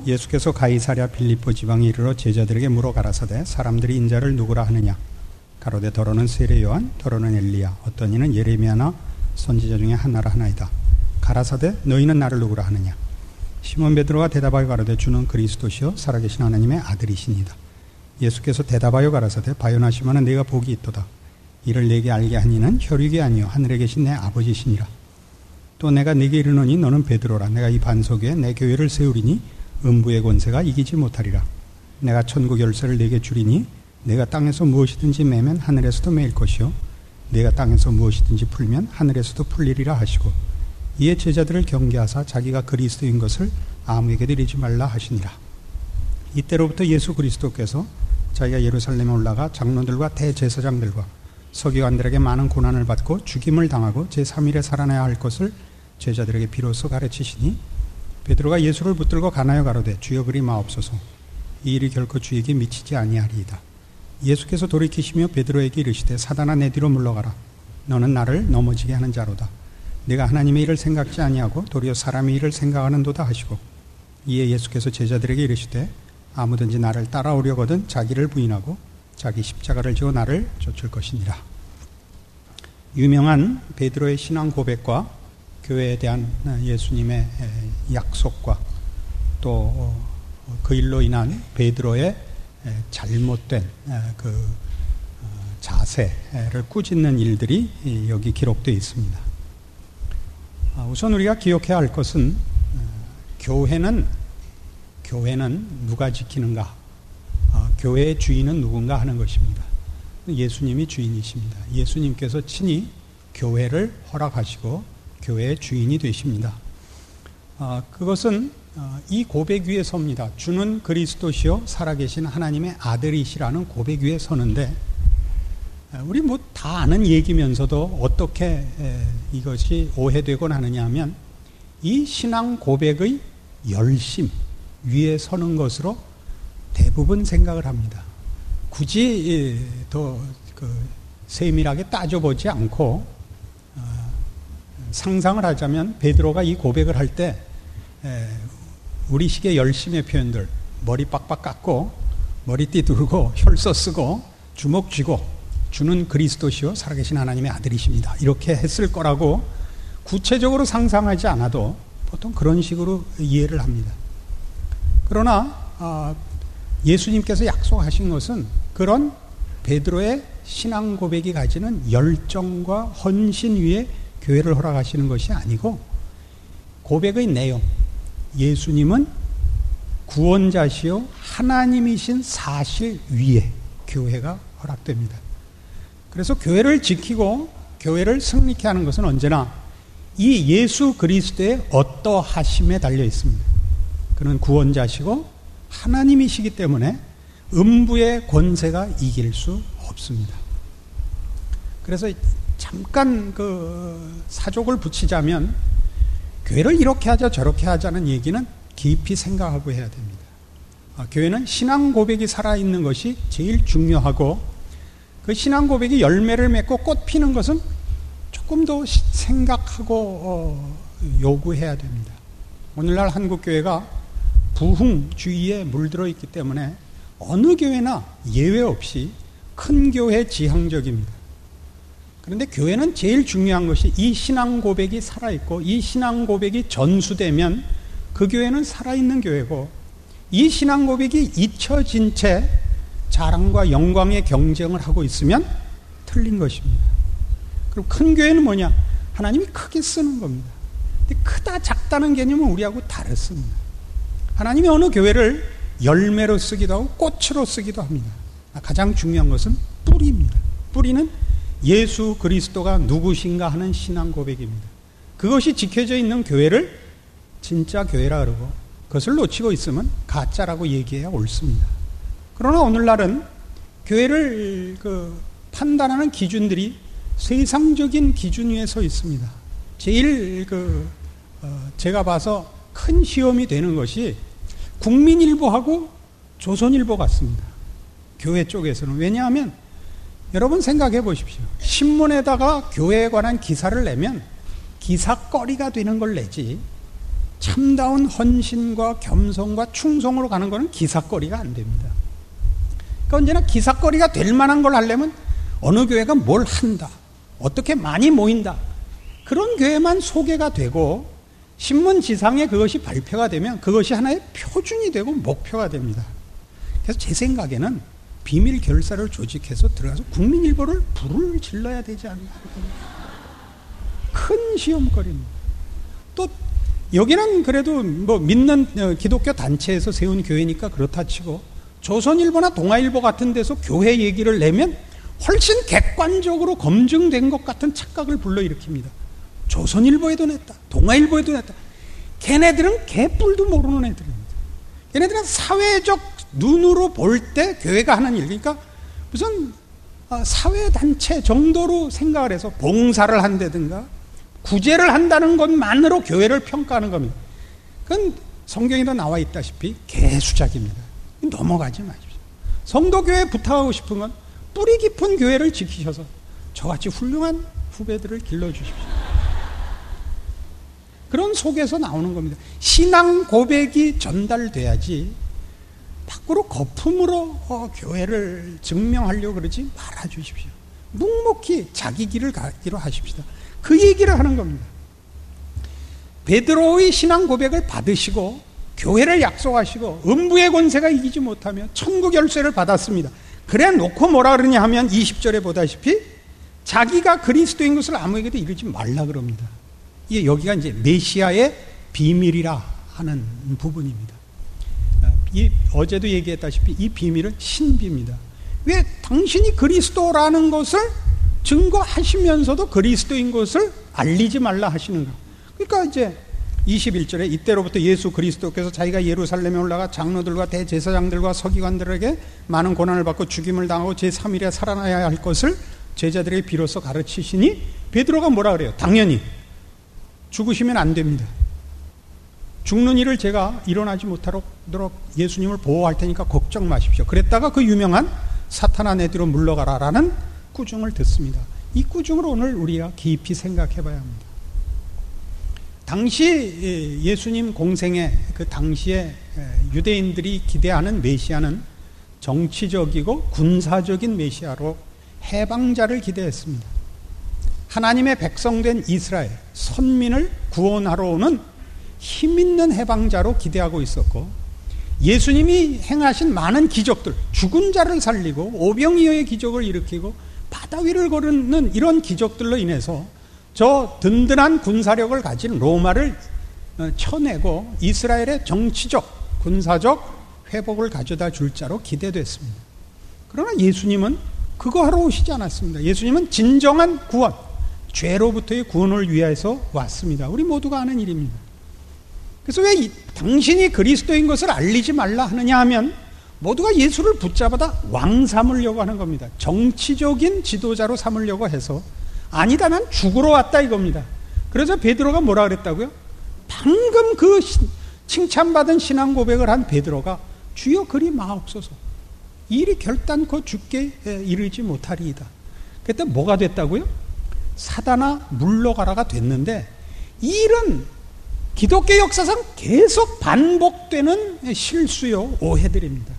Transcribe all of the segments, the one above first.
예수께서 가이사랴 빌립보 지방에 이르러 제자들에게 물어 가라사대 사람들이 인자를 누구라 하느냐 가로되 더러는 세례 요한 더러는 엘리야 어떤 이는 예레미야나 선지자 중에 하나라 하나이다. 가라사대 너희는 나를 누구라 하느냐. 시몬 베드로가 대답하여 가로되 주는 그리스도시요 살아계신 하나님의 아들이시니이다. 예수께서 대답하여 가라사대 바요나 시몬아 네가 복이 있도다. 이를 내게 알게 한 이는 혈육이 아니요 하늘에 계신 내 아버지시니라. 또 내가 네게 이르노니 너는 베드로라. 내가 이 반석 위에 내 교회를 세우리니 음부의 권세가 이기지 못하리라. 내가 천국 열쇠를 네게 주리니 내가 땅에서 무엇이든지 매면 하늘에서도 매일 것이요 내가 땅에서 무엇이든지 풀면 하늘에서도 풀리리라 하시고 이에 제자들을 경계하사 자기가 그리스도인 것을 아무에게도 이르지 말라 하시니라. 이때로부터 예수 그리스도께서 자기가 예루살렘에 올라가 장로들과 대제사장들과 서기관들에게 많은 고난을 받고 죽임을 당하고 제3일에 살아나야 할 것을 제자들에게 비로소 가르치시니 베드로가 예수를 붙들고 가나요 가로되 주여 그리 마옵소서. 이 일이 결코 주에게 미치지 아니하리이다. 예수께서 돌이키시며 베드로에게 이르시되 사단아 내 뒤로 물러가라. 너는 나를 넘어지게 하는 자로다. 내가 하나님의 일을 생각지 아니하고 도리어 사람의 일을 생각하는도다 하시고 이에 예수께서 제자들에게 이르시되 아무든지 나를 따라오려거든 자기를 부인하고 자기 십자가를 지고 나를 쫓을 것이니라. 유명한 베드로의 신앙 고백과 교회에 대한 예수님의 약속과 또 그 일로 인한 베드로의 잘못된 그 자세를 꾸짖는 일들이 여기 기록되어 있습니다. 우선 우리가 기억해야 할 것은 교회는 누가 지키는가? 교회의 주인은 누군가 하는 것입니다. 예수님이 주인이십니다. 예수님께서 친히 교회를 허락하시고 교회의 주인이 되십니다. 그것은 이 고백 위에 섭니다. 주는 그리스도시요 살아계신 하나님의 아들이시라는 고백 위에 서는데 우리 뭐 다 아는 얘기면서도 어떻게 이것이 오해되곤 하느냐 하면 이 신앙 고백의 열심 위에 서는 것으로 대부분 생각을 합니다. 굳이 더 세밀하게 따져보지 않고 상상을 하자면 베드로가 이 고백을 할 때 우리식의 열심의 표현들 머리 빡빡 깎고 머리띠 두르고 혈서 쓰고 주먹 쥐고 주는 그리스도시요 살아계신 하나님의 아들이십니다. 이렇게 했을 거라고 구체적으로 상상하지 않아도 보통 그런 식으로 이해를 합니다. 그러나 예수님께서 약속하신 것은 그런 베드로의 신앙 고백이 가지는 열정과 헌신 위에 교회를 허락하시는 것이 아니고 고백의 내용, 예수님은 구원자시요 하나님이신 사실 위에 교회가 허락됩니다. 그래서 교회를 지키고 교회를 승리케 하는 것은 언제나 이 예수 그리스도의 어떠하심에 달려 있습니다. 그는 구원자시고 하나님이시기 때문에 음부의 권세가 이길 수 없습니다. 그래서 잠깐 사족을 붙이자면 교회를 이렇게 하자 저렇게 하자는 얘기는 깊이 생각하고 해야 됩니다. 교회는 신앙 고백이 살아있는 것이 제일 중요하고 그 신앙 고백이 열매를 맺고 꽃 피는 것은 조금 더 생각하고 요구해야 됩니다. 오늘날 한국교회가 부흥주의에 물들어 있기 때문에 어느 교회나 예외 없이 큰 교회 지향적입니다. 그런데 교회는 제일 중요한 것이 이 신앙 고백이 살아있고 이 신앙 고백이 전수되면 그 교회는 살아있는 교회고 이 신앙 고백이 잊혀진 채 자랑과 영광의 경쟁을 하고 있으면 틀린 것입니다. 그럼 큰 교회는 뭐냐? 하나님이 크게 쓰는 겁니다. 근데 크다 작다는 개념은 우리하고 다르습니다. 하나님이 어느 교회를 열매로 쓰기도 하고 꽃으로 쓰기도 합니다. 가장 중요한 것은 뿌리입니다. 뿌리는 예수 그리스도가 누구신가 하는 신앙 고백입니다. 그것이 지켜져 있는 교회를 진짜 교회라 그러고 그것을 놓치고 있으면 가짜라고 얘기해야 옳습니다. 그러나 오늘날은 교회를 판단하는 기준들이 세상적인 기준 위에 서 있습니다. 제일 제가 봐서 큰 시험이 되는 것이 국민일보하고 조선일보 같습니다. 교회 쪽에서는. 왜냐하면 여러분 생각해 보십시오. 신문에다가 교회에 관한 기사를 내면 기사거리가 되는 걸 내지 참다운 헌신과 겸손과 충성으로 가는 것은 기삿거리가 안 됩니다. 그러니까 언제나 기삿거리가 될 만한 걸 하려면 어느 교회가 뭘 한다, 어떻게 많이 모인다, 그런 교회만 소개가 되고 신문지상에 그것이 발표가 되면 그것이 하나의 표준이 되고 목표가 됩니다. 그래서 제 생각에는 비밀 결사를 조직해서 들어가서 국민일보를 불을 질러야 되지 않나. 큰 시험거리입니다. 또 여기는 그래도 뭐 믿는 기독교 단체에서 세운 교회니까 그렇다 치고 조선일보나 동아일보 같은 데서 교회 얘기를 내면 훨씬 객관적으로 검증된 것 같은 착각을 불러일으킵니다. 조선일보에도 냈다, 동아일보에도 냈다. 걔네들은 개뿔도 모르는 애들입니다. 걔네들은 사회적 눈으로 볼 때 교회가 하는 일, 그러니까 무슨 사회단체 정도로 생각을 해서 봉사를 한다든가 구제를 한다는 것만으로 교회를 평가하는 겁니다. 그건 성경에도 나와 있다시피 개수작입니다. 넘어가지 마십시오. 성도교회에 부탁하고 싶은 건 뿌리 깊은 교회를 지키셔서 저같이 훌륭한 후배들을 길러주십시오. 그런 속에서 나오는 겁니다. 신앙 고백이 전달돼야지 밖으로 거품으로 교회를 증명하려고 그러지 말아주십시오. 묵묵히 자기 길을 가기로 하십시다. 그 얘기를 하는 겁니다. 베드로의 신앙 고백을 받으시고 교회를 약속하시고 음부의 권세가 이기지 못하며 천국 열쇠를 받았습니다. 그래 놓고 뭐라 그러냐 하면 20절에 보다시피 자기가 그리스도인 것을 아무에게도 이르지 말라 그럽니다. 이게 여기가 이제 메시아의 비밀이라 하는 부분입니다. 어제도 얘기했다시피 이 비밀은 신비입니다. 왜 당신이 그리스도라는 것을 증거하시면서도 그리스도인 것을 알리지 말라 하시는가? 그러니까 이제 21절에 이때로부터 예수 그리스도께서 자기가 예루살렘에 올라가 장로들과 대제사장들과 서기관들에게 많은 고난을 받고 죽임을 당하고 제3일에 살아나야 할 것을 제자들에게 비로소 가르치시니 베드로가 뭐라 그래요? 당연히 죽으시면 안 됩니다. 죽는 일을 제가 일어나지 못하도록 예수님을 보호할 테니까 걱정 마십시오. 그랬다가 그 유명한 사탄아 내 뒤로 물러가라라는 꾸중을 듣습니다. 이 꾸중을 오늘 우리가 깊이 생각해 봐야 합니다. 당시 예수님 공생의 그 당시에 유대인들이 기대하는 메시아는 정치적이고 군사적인 메시아로 해방자를 기대했습니다. 하나님의 백성된 이스라엘, 선민을 구원하러 오는 힘있는 해방자로 기대하고 있었고 예수님이 행하신 많은 기적들, 죽은 자를 살리고 오병이어의 기적을 일으키고 바다 위를 거르는 이런 기적들로 인해서 저 든든한 군사력을 가진 로마를 쳐내고 이스라엘의 정치적, 군사적 회복을 가져다 줄 자로 기대됐습니다. 그러나 예수님은 그거 하러 오시지 않았습니다. 예수님은 진정한 구원, 죄로부터의 구원을 위해서 왔습니다. 우리 모두가 아는 일입니다. 그래서 왜 당신이 그리스도인 것을 알리지 말라 하느냐 하면 모두가 예수를 붙잡아다 왕 삼으려고 하는 겁니다. 정치적인 지도자로 삼으려고 해서 아니다, 난 죽으러 왔다 이겁니다. 그래서 베드로가 뭐라 그랬다고요? 방금 그 칭찬받은 신앙 고백을 한 베드로가 주여 그리 마옵소서, 일이 결단코 죽게 이르지 못하리이다. 그때 뭐가 됐다고요? 사단아 물러가라가 됐는데 이 일은 기독교 역사상 계속 반복되는 실수요 오해들입니다.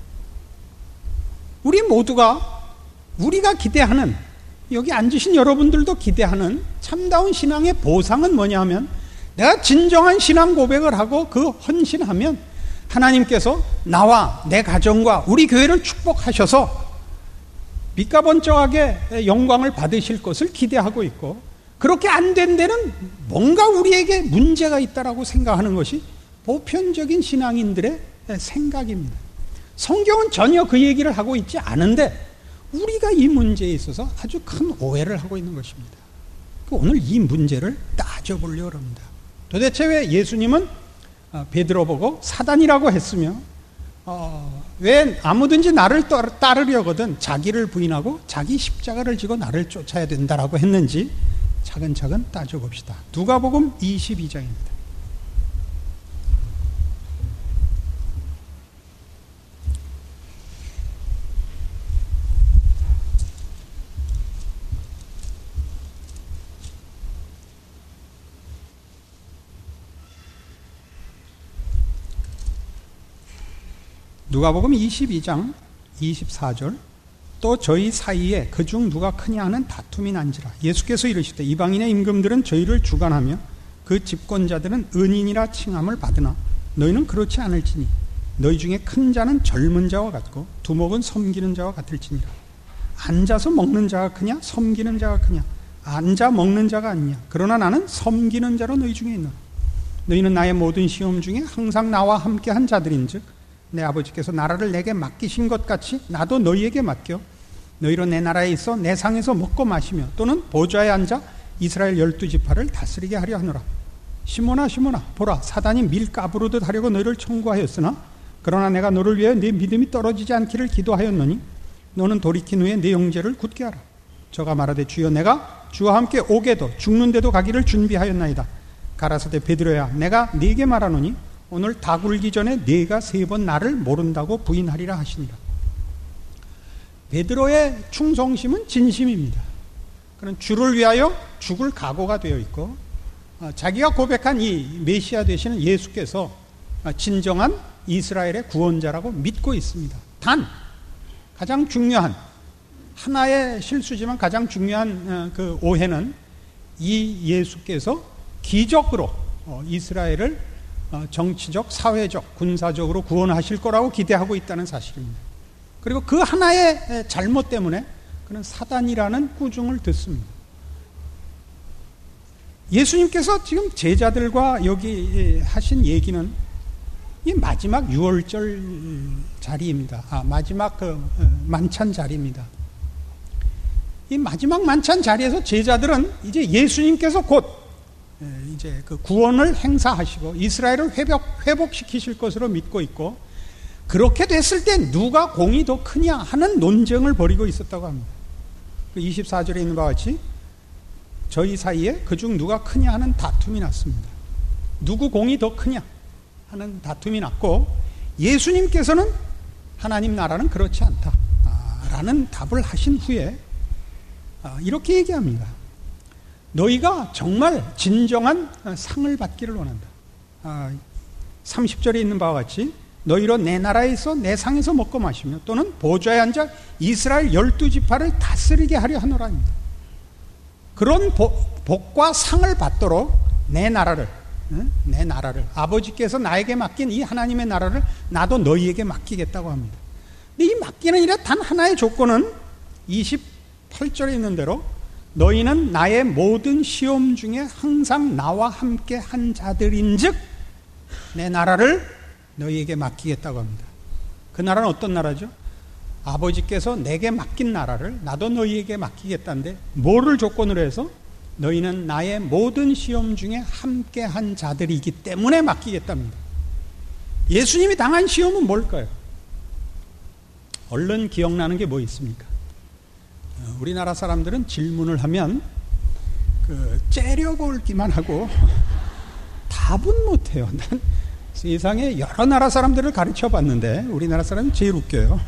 우리 모두가 우리가 기대하는, 여기 앉으신 여러분들도 기대하는 참다운 신앙의 보상은 뭐냐 하면 내가 진정한 신앙 고백을 하고 그 헌신하면 하나님께서 나와 내 가정과 우리 교회를 축복하셔서 빛과 번쩍하게 영광을 받으실 것을 기대하고 있고, 그렇게 안 된 데는 뭔가 우리에게 문제가 있다라고 생각하는 것이 보편적인 신앙인들의 생각입니다. 성경은 전혀 그 얘기를 하고 있지 않은데 우리가 이 문제에 있어서 아주 큰 오해를 하고 있는 것입니다. 오늘 이 문제를 따져보려고 합니다. 도대체 왜 예수님은 베드로 보고 사단이라고 했으며 왜 아무든지 나를 따르려거든 자기를 부인하고 자기 십자가를 지고 나를 쫓아야 된다라고 했는지 차근차근 따져봅시다. 누가복음 22장입니다. 누가복음 22장 24절 또 저희 사이에 그중 누가 크냐 하는 다툼이 난지라. 예수께서 이르시되 이방인의 임금들은 저희를 주관하며 그 집권자들은 은인이라 칭함을 받으나 너희는 그렇지 않을지니 너희 중에 큰 자는 젊은 자와 같고 두목은 섬기는 자와 같을지니라. 앉아서 먹는 자가 크냐 섬기는 자가 크냐? 앉아 먹는 자가 아니냐. 그러나 나는 섬기는 자로 너희 중에 있노라. 너희는 나의 모든 시험 중에 항상 나와 함께 한 자들인즉 내 아버지께서 나라를 내게 맡기신 것 같이 나도 너희에게 맡겨 너희로 내 나라에 있어 내 상에서 먹고 마시며 또는 보좌에 앉아 이스라엘 12지파를 다스리게 하려 하노라. 시몬아 시몬아 보라 사단이 밀 까부르듯 하려고 너희를 청구하였으나 그러나 내가 너를 위하여 네 믿음이 떨어지지 않기를 기도하였노니 너는 돌이킨 후에 네 형제를 굳게 하라. 저가 말하되 주여 내가 주와 함께 오게도 죽는데도 가기를 준비하였나이다. 가라사대 베드로야 내가 네게 말하노니 오늘 다 굴기 전에 네가 3번 나를 모른다고 부인하리라 하시니라. 베드로의 충성심은 진심입니다. 그는 주를 위하여 죽을 각오가 되어 있고 자기가 고백한 이 메시아 되시는 예수께서 진정한 이스라엘의 구원자라고 믿고 있습니다. 단 가장 중요한 하나의 실수지만 가장 중요한 그 오해는 이 예수께서 기적으로 이스라엘을 정치적, 사회적, 군사적으로 구원하실 거라고 기대하고 있다는 사실입니다. 그리고 그 하나의 잘못 때문에 그는 사단이라는 꾸중을 듣습니다. 예수님께서 지금 제자들과 여기 하신 얘기는 이 마지막 유월절 자리입니다. 마지막 그 만찬 자리입니다. 이 마지막 만찬 자리에서 제자들은 이제 예수님께서 곧 이제 그 구원을 행사하시고 이스라엘을 회복시키실 것으로 믿고 있고 그렇게 됐을 때 누가 공이 더 크냐 하는 논쟁을 벌이고 있었다고 합니다. 24절에 있는 바와 같이 저희 사이에 그중 누가 크냐 하는 다툼이 났습니다. 누구 공이 더 크냐 하는 다툼이 났고 예수님께서는 하나님 나라는 그렇지 않다 라는 답을 하신 후에 이렇게 얘기합니다. 너희가 정말 진정한 상을 받기를 원한다. 30절에 있는 바와 같이 너희로 내 나라에 있어 내 상에서 먹고 마시며 또는 보좌에 앉아 이스라엘 12지파를 다스리게 하려 하노라입니다. 그런 복과 상을 받도록 내 나라를 아버지께서 나에게 맡긴 이 하나님의 나라를 나도 너희에게 맡기겠다고 합니다. 근데 이 맡기는 일에 단 하나의 조건은 28절에 있는 대로 너희는 나의 모든 시험 중에 항상 나와 함께 한 자들인즉 내 나라를 너희에게 맡기겠다고 합니다. 그 나라는 어떤 나라죠? 아버지께서 내게 맡긴 나라를 나도 너희에게 맡기겠다는데 뭐를 조건으로 해서? 너희는 나의 모든 시험 중에 함께 한 자들이기 때문에 맡기겠답니다. 예수님이 당한 시험은 뭘까요? 얼른 기억나는 게 뭐 있습니까? 우리나라 사람들은 질문을 하면 째려보기만 하고 답은 못해요. 난 세상에 여러 나라 사람들을 가르쳐 봤는데 우리나라 사람이 제일 웃겨요.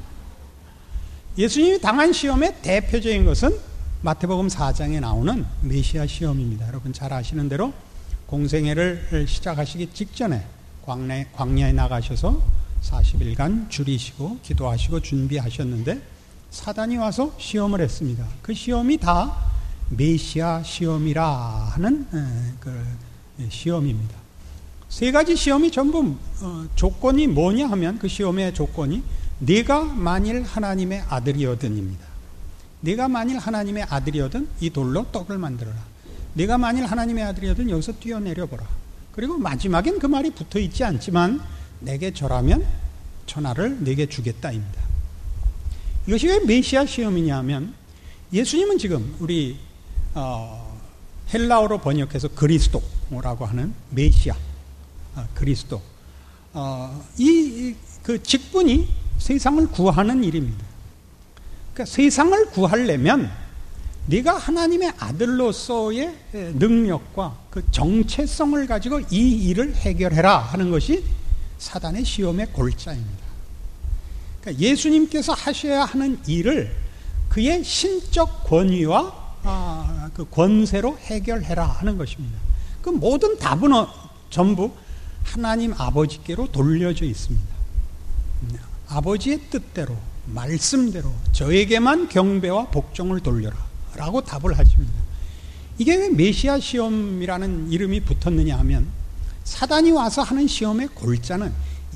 예수님이 당한 시험의 대표적인 것은 마태복음 4장에 나오는 메시아 시험입니다. 여러분 잘 아시는 대로 공생애를 시작하시기 직전에 광야에 나가셔서 40일간 줄이시고 기도하시고 준비하셨는데 사단이 와서 시험을 했습니다. 그 시험이 다 메시아 시험이라 하는 그 시험입니다. 3가지 시험이 전부 조건이 뭐냐 하면 그 시험의 조건이 네가 만일 하나님의 아들이거든입니다. 네가 만일 하나님의 아들이거든 이 돌로 떡을 만들어라. 네가 만일 하나님의 아들이거든 여기서 뛰어내려보라. 그리고 마지막엔 그 말이 붙어있지 않지만 내게 절하면 천하를 내게 주겠다입니다. 이것이 왜 메시아 시험이냐 하면 예수님은 지금 우리 헬라어로 번역해서 그리스도라고 하는 메시아 그리스도 이 그 직분이 세상을 구하는 일입니다. 그러니까 세상을 구하려면 네가 하나님의 아들로서의 능력과 그 정체성을 가지고 이 일을 해결해라 하는 것이 사단의 시험의 골자입니다. 그러니까 예수님께서 하셔야 하는 일을 그의 신적 권위와 그 권세로 해결해라 하는 것입니다. 그 모든 답은 전부 하나님 아버지께로 돌려져 있습니다. 아버지의 뜻대로, 말씀대로 저에게만 경배와 복종을 돌려라 라고 답을 하십니다. 이게 왜 메시아 시험이라는 이름이 붙었느냐 하면, 사단이 와서 하는 시험의 골자는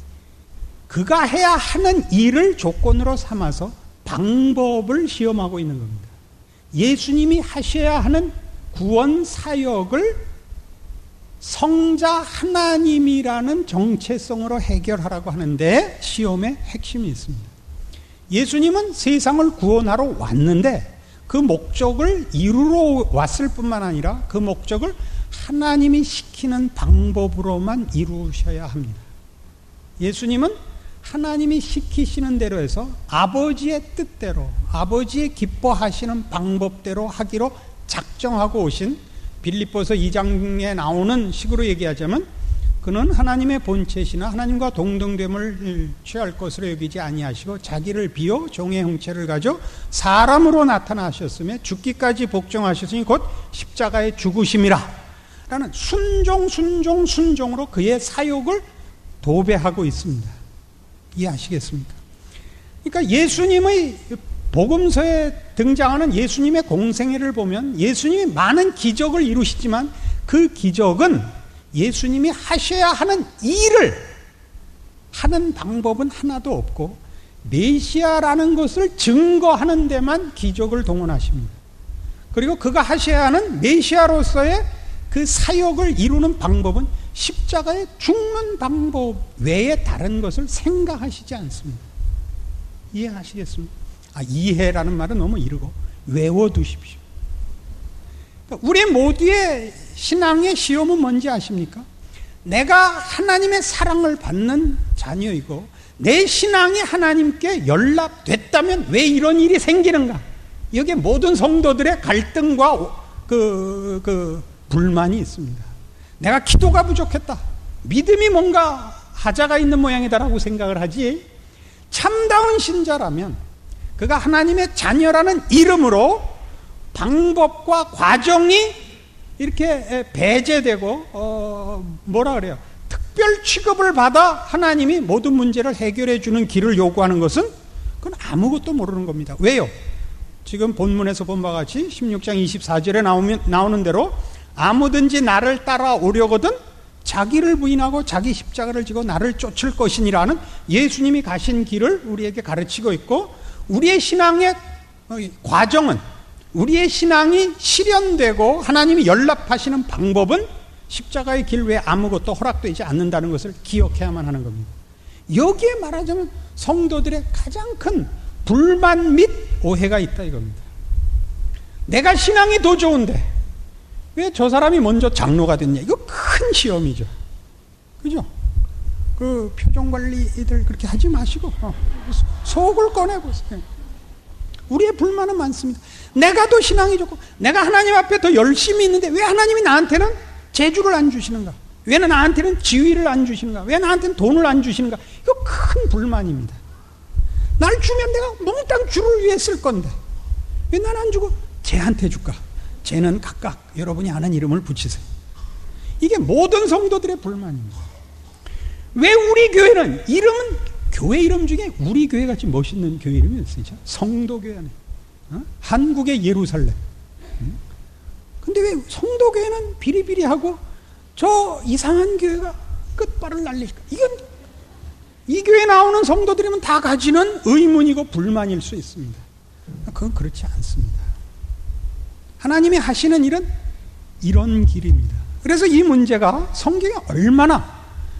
그가 해야 하는 일을 조건으로 삼아서 방법을 시험하고 있는 겁니다. 예수님이 하셔야 하는 구원 사역을 성자 하나님이라는 정체성으로 해결하라고 하는데 시험의 핵심이 있습니다. 예수님은 세상을 구원하러 왔는데 그 목적을 이루러 왔을 뿐만 아니라 그 목적을 하나님이 시키는 방법으로만 이루셔야 합니다. 예수님은 하나님이 시키시는 대로 해서 아버지의 뜻대로, 아버지의 기뻐하시는 방법대로 하기로 작정하고 오신, 빌립보서 2장에 나오는 식으로 얘기하자면, 그는 하나님의 본체시나 하나님과 동등됨을 취할 것으로 여기지 아니하시고 자기를 비워 종의 형체를 가져 사람으로 나타나셨으며 죽기까지 복종하셨으니 곧 십자가에 죽으심이라 라는 순종으로 그의 사역을 도배하고 있습니다. 이해하시겠습니까? 그러니까 예수님의 복음서에 등장하는 예수님의 공생애를 보면 예수님이 많은 기적을 이루시지만 그 기적은 예수님이 하셔야 하는 일을 하는 방법은 하나도 없고 메시아라는 것을 증거하는 데만 기적을 동원하십니다. 그리고 그가 하셔야 하는 메시아로서의 그 사역을 이루는 방법은 십자가에 죽는 방법 외에 다른 것을 생각하시지 않습니다. 이해하시겠습니까? 이해라는 말은 너무 이르고 외워두십시오. 그러니까 우리 모두의 신앙의 시험은 뭔지 아십니까? 내가 하나님의 사랑을 받는 자녀이고 내 신앙이 하나님께 연락됐다면 왜 이런 일이 생기는가? 여기에 모든 성도들의 갈등과 불만이 있습니다. 내가 기도가 부족했다, 믿음이 뭔가 하자가 있는 모양이다라고 생각을 하지, 참다운 신자라면 그가 하나님의 자녀라는 이름으로 방법과 과정이 이렇게 배제되고 뭐라 그래요? 특별 취급을 받아 하나님이 모든 문제를 해결해 주는 길을 요구하는 것은 그건 아무것도 모르는 겁니다. 왜요? 지금 본문에서 본 바와 같이 16장 24절에 나오는 대로 아무든지 나를 따라오려거든 자기를 부인하고 자기 십자가를 지고 나를 쫓을 것이니라는 예수님이 가신 길을 우리에게 가르치고 있고, 우리의 신앙의 과정은, 우리의 신앙이 실현되고 하나님이 연락하시는 방법은 십자가의 길 외에 아무것도 허락되지 않는다는 것을 기억해야만 하는 겁니다. 여기에 말하자면 성도들의 가장 큰 불만 및 오해가 있다 이겁니다. 내가 신앙이 더 좋은데 왜 저 사람이 먼저 장로가 됐냐? 이거 큰 시험이죠. 그죠? 그 표정 관리들 그렇게 하지 마시고 속을 꺼내보세요. 우리의 불만은 많습니다. 내가 더 신앙이 좋고 내가 하나님 앞에 더 열심히 있는데 왜 하나님이 나한테는 재주를 안 주시는가? 왜 나한테는 지위를 안 주시는가? 왜 나한테는 돈을 안 주시는가? 이거 큰 불만입니다. 날 주면 내가 몽땅 주를 위해 쓸 건데 왜 난 안 주고 쟤한테 줄까? 쟤는 각각 여러분이 아는 이름을 붙이세요. 이게 모든 성도들의 불만입니다. 왜 우리 교회는 이름은, 교회 이름 중에 우리 교회 같이 멋있는 교회 이름이 있으죠. 성도교회 안에 한국의 예루살렘. 근데 왜 성도교회는 비리비리하고 저 이상한 교회가 끝발을 날릴까? 이건 이 교회에 나오는 성도들이면 다 가지는 의문이고 불만일 수 있습니다. 그건 그렇지 않습니다. 하나님이 하시는 일은 이런 길입니다. 그래서 이 문제가 성경에 얼마나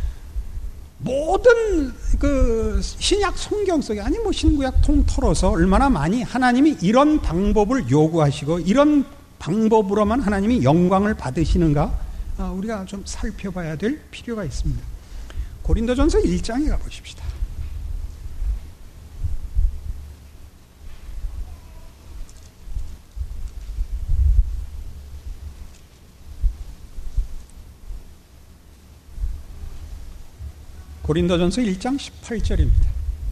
모든 그 신약 성경 속에, 아니 뭐 신구약 통틀어서 얼마나 많이 하나님이 이런 방법을 요구하시고 이런 방법으로만 하나님이 영광을 받으시는가 우리가 좀 살펴봐야 될 필요가 있습니다. 고린도전서 1장에 가보십시다. 고린도전서 1장 18절입니다.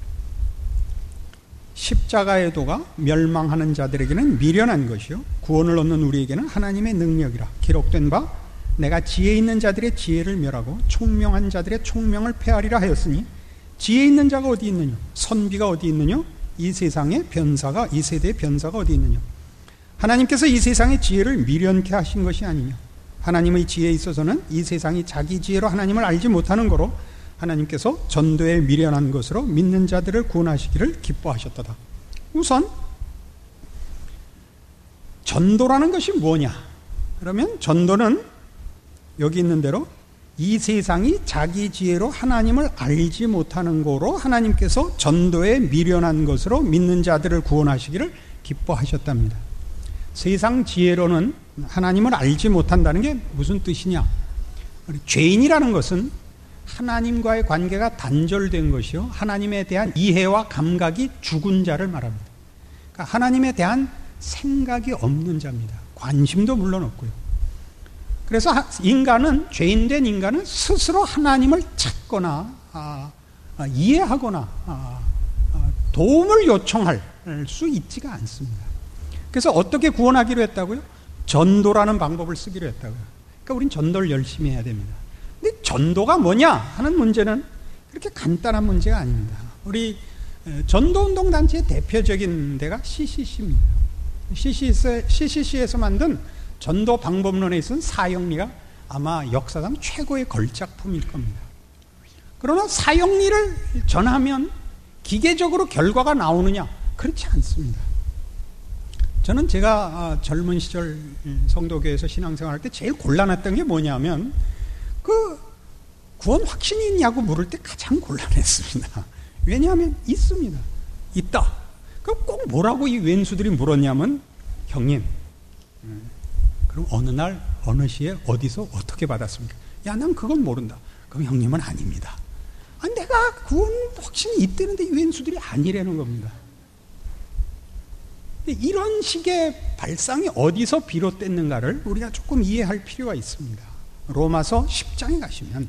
십자가의 도가 멸망하는 자들에게는 미련한 것이요 구원을 얻는 우리에게는 하나님의 능력이라 기록된 바 내가 지혜 있는 자들의 지혜를 멸하고 총명한 자들의 총명을 폐하리라 하였으니 지혜 있는 자가 어디 있느냐? 선비가 어디 있느냐? 이 세상의 변사가, 이 세대의 변사가 어디 있느냐? 하나님께서 이 세상의 지혜를 미련케 하신 것이 아니냐? 하나님의 지혜에 있어서는 이 세상이 자기 지혜로 하나님을 알지 못하는 거로 하나님께서 전도에 미련한 것으로 믿는 자들을 구원하시기를 기뻐하셨도다. 우선 전도라는 것이 뭐냐? 그러면 전도는 여기 있는 대로 이 세상이 자기 지혜로 하나님을 알지 못하는 거로 하나님께서 전도에 미련한 것으로 믿는 자들을 구원하시기를 기뻐하셨답니다. 세상 지혜로는 하나님을 알지 못한다는 게 무슨 뜻이냐? 죄인이라는 것은 하나님과의 관계가 단절된 것이요, 하나님에 대한 이해와 감각이 죽은 자를 말합니다. 그러니까 하나님에 대한 생각이 없는 자입니다. 관심도 물론 없고요. 그래서 인간은, 죄인된 인간은 스스로 하나님을 찾거나 이해하거나 도움을 요청할 수 있지가 않습니다. 그래서 어떻게 구원하기로 했다고요? 전도라는 방법을 쓰기로 했다고요. 그러니까 우린 전도를 열심히 해야 됩니다. 근데 전도가 뭐냐 하는 문제는 그렇게 간단한 문제가 아닙니다. 우리 전도운동단체의 대표적인 데가 CCC입니다. CCC에서 만든 전도 방법론에 있어서 사형리가 아마 역사상 최고의 걸작품일 겁니다. 그러나 사형리를 전하면 기계적으로 결과가 나오느냐? 그렇지 않습니다. 저는 제가 젊은 시절 성도교회에서 신앙생활할 때 제일 곤란했던 게 뭐냐면 구원 확신이 있냐고 물을 때 가장 곤란했습니다. 왜냐하면 있습니다. 있다. 그럼 꼭 뭐라고 이 왼수들이 물었냐면, 형님, 그럼 어느 날 어느 시에 어디서 어떻게 받았습니까? 야, 난 그건 모른다. 그럼 형님은 아닙니다. 내가 구원 확신이 있다는데 이 왼수들이 아니라는 겁니다. 이런 식의 발상이 어디서 비롯됐는가를 우리가 조금 이해할 필요가 있습니다. 로마서 10장에 가시면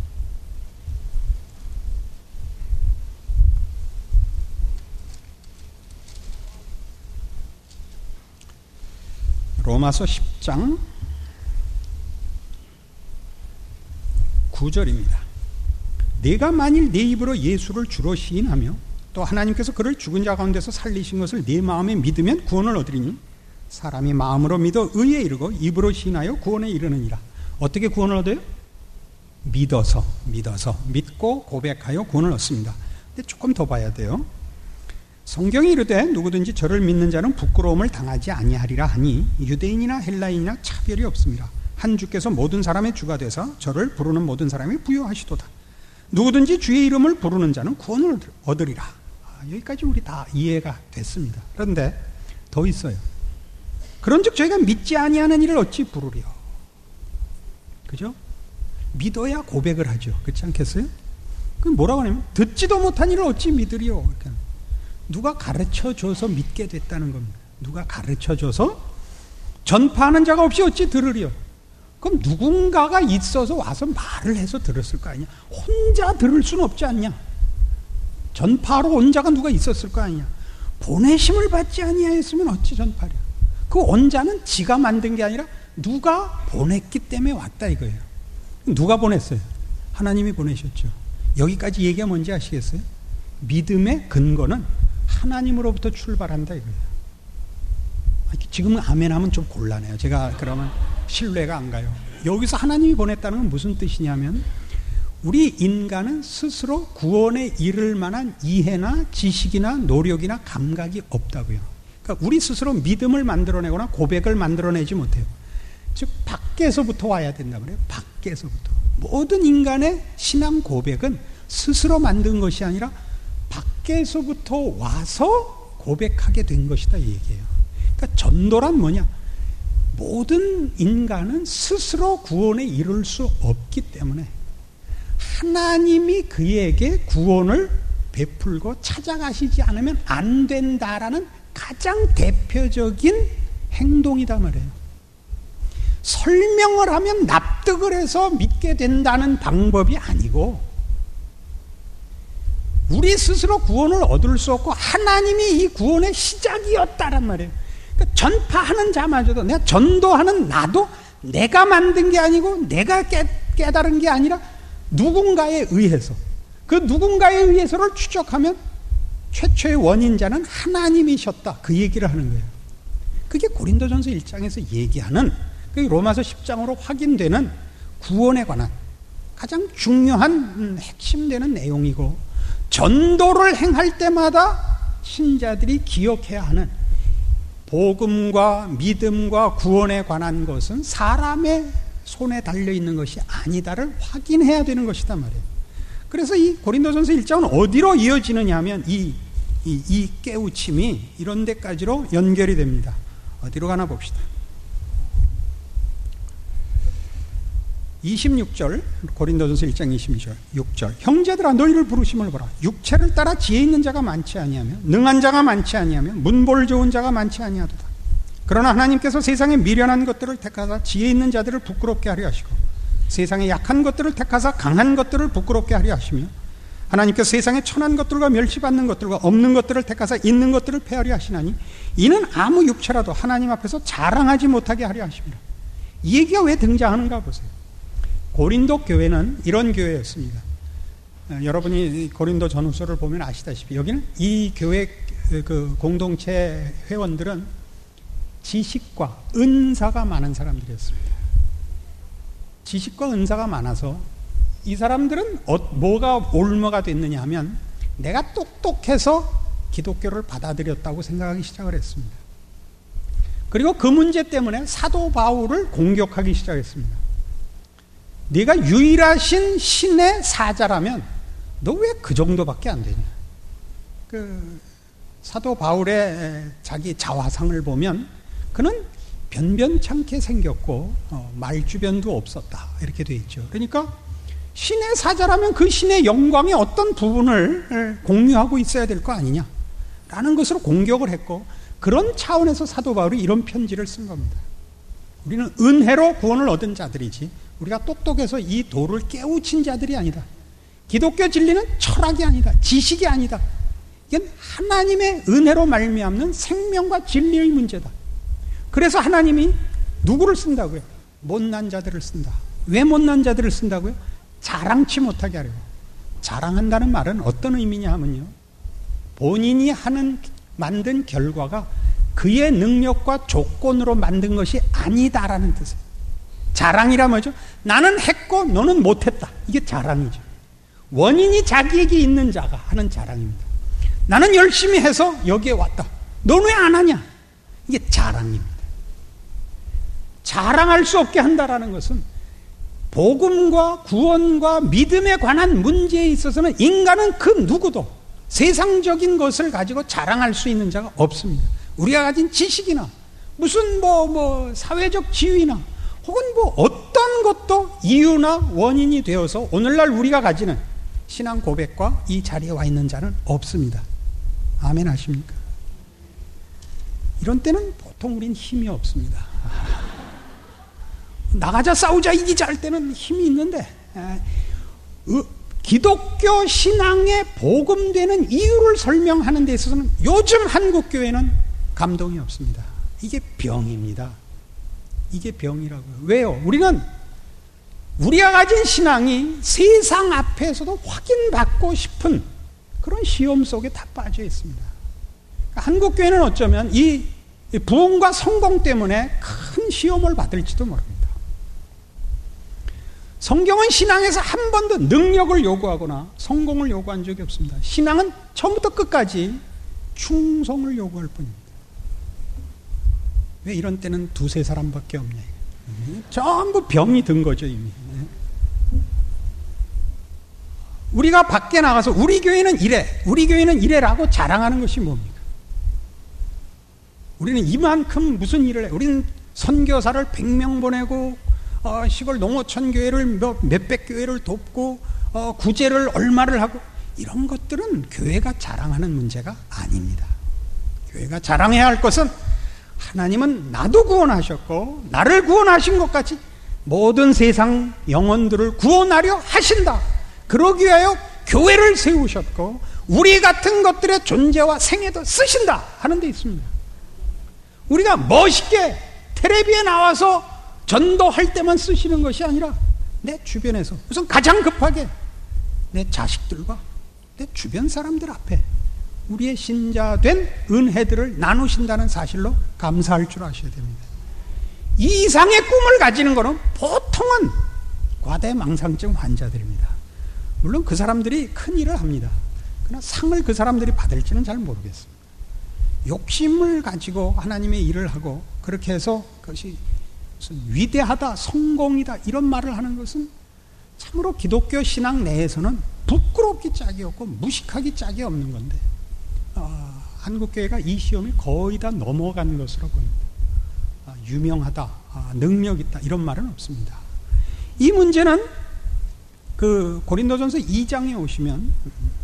로마서 10장 9절입니다. 내가 만일 내 입으로 예수를 주로 시인하며 또 하나님께서 그를 죽은 자 가운데서 살리신 것을 내 마음에 믿으면 구원을 얻으리니 사람이 마음으로 믿어 의에 이르고 입으로 시인하여 구원에 이르느니라. 어떻게 구원을 얻어요? 믿어서 믿고 고백하여 구원을 얻습니다. 근데 조금 더 봐야 돼요. 성경이 이르되 누구든지 저를 믿는 자는 부끄러움을 당하지 아니하리라 하니 유대인이나 헬라인이나 차별이 없습니다. 한 주께서 모든 사람의 주가 되사 저를 부르는 모든 사람이 부요하시도다. 누구든지 주의 이름을 부르는 자는 구원을 얻으리라. 여기까지 우리 다 이해가 됐습니다. 그런데 더 있어요. 그런즉 저희가 믿지 아니하는 일을 어찌 부르리요? 그죠? 믿어야 고백을 하죠. 그렇지 않겠어요? 그럼 뭐라고 하냐면 듣지도 못한 일을 어찌 믿으리요? 누가 가르쳐줘서 믿게 됐다는 겁니다. 누가 가르쳐줘서 전파하는 자가 없이 어찌 들으리요? 그럼 누군가가 있어서 와서 말을 해서 들었을 거 아니냐? 혼자 들을 수는 없지 않냐? 전파하러 온 자가 누가 있었을 거 아니냐? 보내심을 받지 아니하였으면 어찌 전파랴? 그 온 자는 지가 만든 게 아니라 누가 보냈기 때문에 왔다 이거예요. 누가 보냈어요? 하나님이 보내셨죠. 여기까지 얘기가 뭔지 아시겠어요? 믿음의 근거는 하나님으로부터 출발한다 이거예요. 지금 아멘 하면 좀 곤란해요. 제가 그러면 신뢰가 안 가요. 여기서 하나님이 보냈다는 건 무슨 뜻이냐면 우리 인간은 스스로 구원에 이를 만한 이해나 지식이나 노력이나 감각이 없다고요. 그러니까 우리 스스로 믿음을 만들어내거나 고백을 만들어내지 못해요. 즉 밖에서부터 와야 된다 그래요. 밖에서부터. 모든 인간의 신앙 고백은 스스로 만든 것이 아니라 밖에서부터 와서 고백하게 된 것이다 이 얘기예요. 그러니까 전도란 뭐냐? 모든 인간은 스스로 구원에 이룰 수 없기 때문에 하나님이 그에게 구원을 베풀고 찾아가시지 않으면 안 된다라는 가장 대표적인 행동이다 말이에요. 설명을 하면 납득을 해서 믿게 된다는 방법이 아니고 우리 스스로 구원을 얻을 수 없고 하나님이 이 구원의 시작이었다란 말이에요. 그러니까 전파하는 자마저도 내가 전도하는 나도 내가 만든 게 아니고 내가 깨달은 게 아니라 누군가에 의해서 그 누군가에 의해서를 추적하면 최초의 원인자는 하나님이셨다. 그 얘기를 하는 거예요. 그게 고린도전서 1장에서 얘기하는, 로마서 10장으로 확인되는 구원에 관한 가장 중요한 핵심되는 내용이고, 전도를 행할 때마다 신자들이 기억해야 하는 복음과 믿음과 구원에 관한 것은 사람의 손에 달려있는 것이 아니다를 확인해야 되는 것이다 말이에요. 그래서 이 고린도전서 1장은 어디로 이어지느냐 하면 이 깨우침이 이런 데까지로 연결이 됩니다. 어디로 가나 봅시다. 26절, 고린도전서 1장 26절. 형제들아, 너희를 부르심을 보라. 육체를 따라 지혜 있는 자가 많지 아니하며 능한 자가 많지 아니하며 문볼 좋은 자가 많지 아니하도다. 그러나 하나님께서 세상에 미련한 것들을 택하사 지혜 있는 자들을 부끄럽게 하려 하시고 세상에 약한 것들을 택하사 강한 것들을 부끄럽게 하려 하시며 하나님께서 세상에 천한 것들과 멸시받는 것들과 없는 것들을 택하사 있는 것들을 폐하려 하시나니 이는 아무 육체라도 하나님 앞에서 자랑하지 못하게 하려 하십니다. 이 얘기가 왜 등장하는가 보세요. 고린도 교회는 이런 교회였습니다. 여러분이 고린도 전후서를 보면 아시다시피 여기는 이 교회 그 공동체 회원들은 지식과 은사가 많은 사람들이었습니다. 지식과 은사가 많아서 이 사람들은 뭐가 올무가 됐느냐 하면 내가 똑똑해서 기독교를 받아들였다고 생각하기 시작을 했습니다. 그리고 그 문제 때문에 사도 바울을 공격하기 시작했습니다. 네가 유일하신 신의 사자라면 너 왜 그 정도밖에 안 되냐. 사도 바울의 자기 자화상을 보면 그는 변변찮게 생겼고 말주변도 없었다 이렇게 되어 있죠. 그러니까 신의 사자라면 그 신의 영광의 어떤 부분을 공유하고 있어야 될 거 아니냐 라는 것으로 공격을 했고, 그런 차원에서 사도 바울이 이런 편지를 쓴 겁니다. 우리는 은혜로 구원을 얻은 자들이지 우리가 똑똑해서 이 도를 깨우친 자들이 아니다. 기독교 진리는 철학이 아니다. 지식이 아니다. 이건 하나님의 은혜로 말미암는 생명과 진리의 문제다. 그래서 하나님이 누구를 쓴다고요? 못난 자들을 쓴다. 왜 못난 자들을 쓴다고요? 자랑치 못하게 하려고. 자랑한다는 말은 어떤 의미냐 하면요, 본인이 만든 결과가 그의 능력과 조건으로 만든 것이 아니다라는 뜻이에요. 자랑이라 뭐죠? 나는 했고 너는 못했다. 이게 자랑이죠. 원인이 자기에게 있는 자가 하는 자랑입니다. 나는 열심히 해서 여기에 왔다. 너는 왜 안 하냐? 이게 자랑입니다. 자랑할 수 없게 한다라는 것은 복음과 구원과 믿음에 관한 문제에 있어서는 인간은 그 누구도 세상적인 것을 가지고 자랑할 수 있는 자가 없습니다. 우리가 가진 지식이나 무슨 사회적 지위나 혹은 어떤 것도 이유나 원인이 되어서 오늘날 우리가 가지는 신앙 고백과 이 자리에 와 있는 자는 없습니다. 아멘 하십니까? 이런 때는 보통 우린 힘이 없습니다. 나가자 싸우자 이기자 할 때는 힘이 있는데 기독교 신앙에 복음되는 이유를 설명하는 데 있어서는 요즘 한국 교회는 감동이 없습니다. 이게 병입니다. 이게 병이라고요. 왜요? 우리는 우리가 가진 신앙이 세상 앞에서도 확인받고 싶은 그런 시험 속에 다 빠져 있습니다. 한국 교회는 어쩌면 이 부흥과 성공 때문에 큰 시험을 받을지도 모릅니다. 성경은 신앙에서 한 번도 능력을 요구하거나 성공을 요구한 적이 없습니다. 신앙은 처음부터 끝까지 충성을 요구할 뿐입니다. 왜 이런 때는 두세 사람밖에 없냐. 전부 병이 든 거죠 이미. 우리가 밖에 나가서 우리 교회는 이래라고 자랑하는 것이 뭡니까? 우리는 이만큼 무슨 일을 해. 우리는 선교사를 100명 보내고 시골 농어촌 교회를 몇백 교회를 돕고 구제를 얼마를 하고, 이런 것들은 교회가 자랑하는 문제가 아닙니다. 교회가 자랑해야 할 것은 하나님은 나도 구원하셨고 나를 구원하신 것 같이 모든 세상 영혼들을 구원하려 하신다. 그러기 위하여 교회를 세우셨고 우리 같은 것들의 존재와 생애도 쓰신다 하는 데 있습니다. 우리가 멋있게 텔레비에 나와서 전도할 때만 쓰시는 것이 아니라 내 주변에서 우선 가장 급하게 내 자식들과 내 주변 사람들 앞에 우리의 신자된 은혜들을 나누신다는 사실로 감사할 줄 아셔야 됩니다. 이 이상의 꿈을 가지는 것은 보통은 과대망상증 환자들입니다. 물론 그 사람들이 큰 일을 합니다. 그러나 상을 그 사람들이 받을지는 잘 모르겠습니다. 욕심을 가지고 하나님의 일을 하고 그렇게 해서 그것이 위대하다, 성공이다 이런 말을 하는 것은 참으로 기독교 신앙 내에서는 부끄럽기 짝이 없고 무식하기 짝이 없는 건데 한국교회가 이 시험이 거의 다 넘어간 것으로 보입니다. 유명하다, 능력 있다 이런 말은 없습니다. 이 문제는 그 고린도전서 2장에 오시면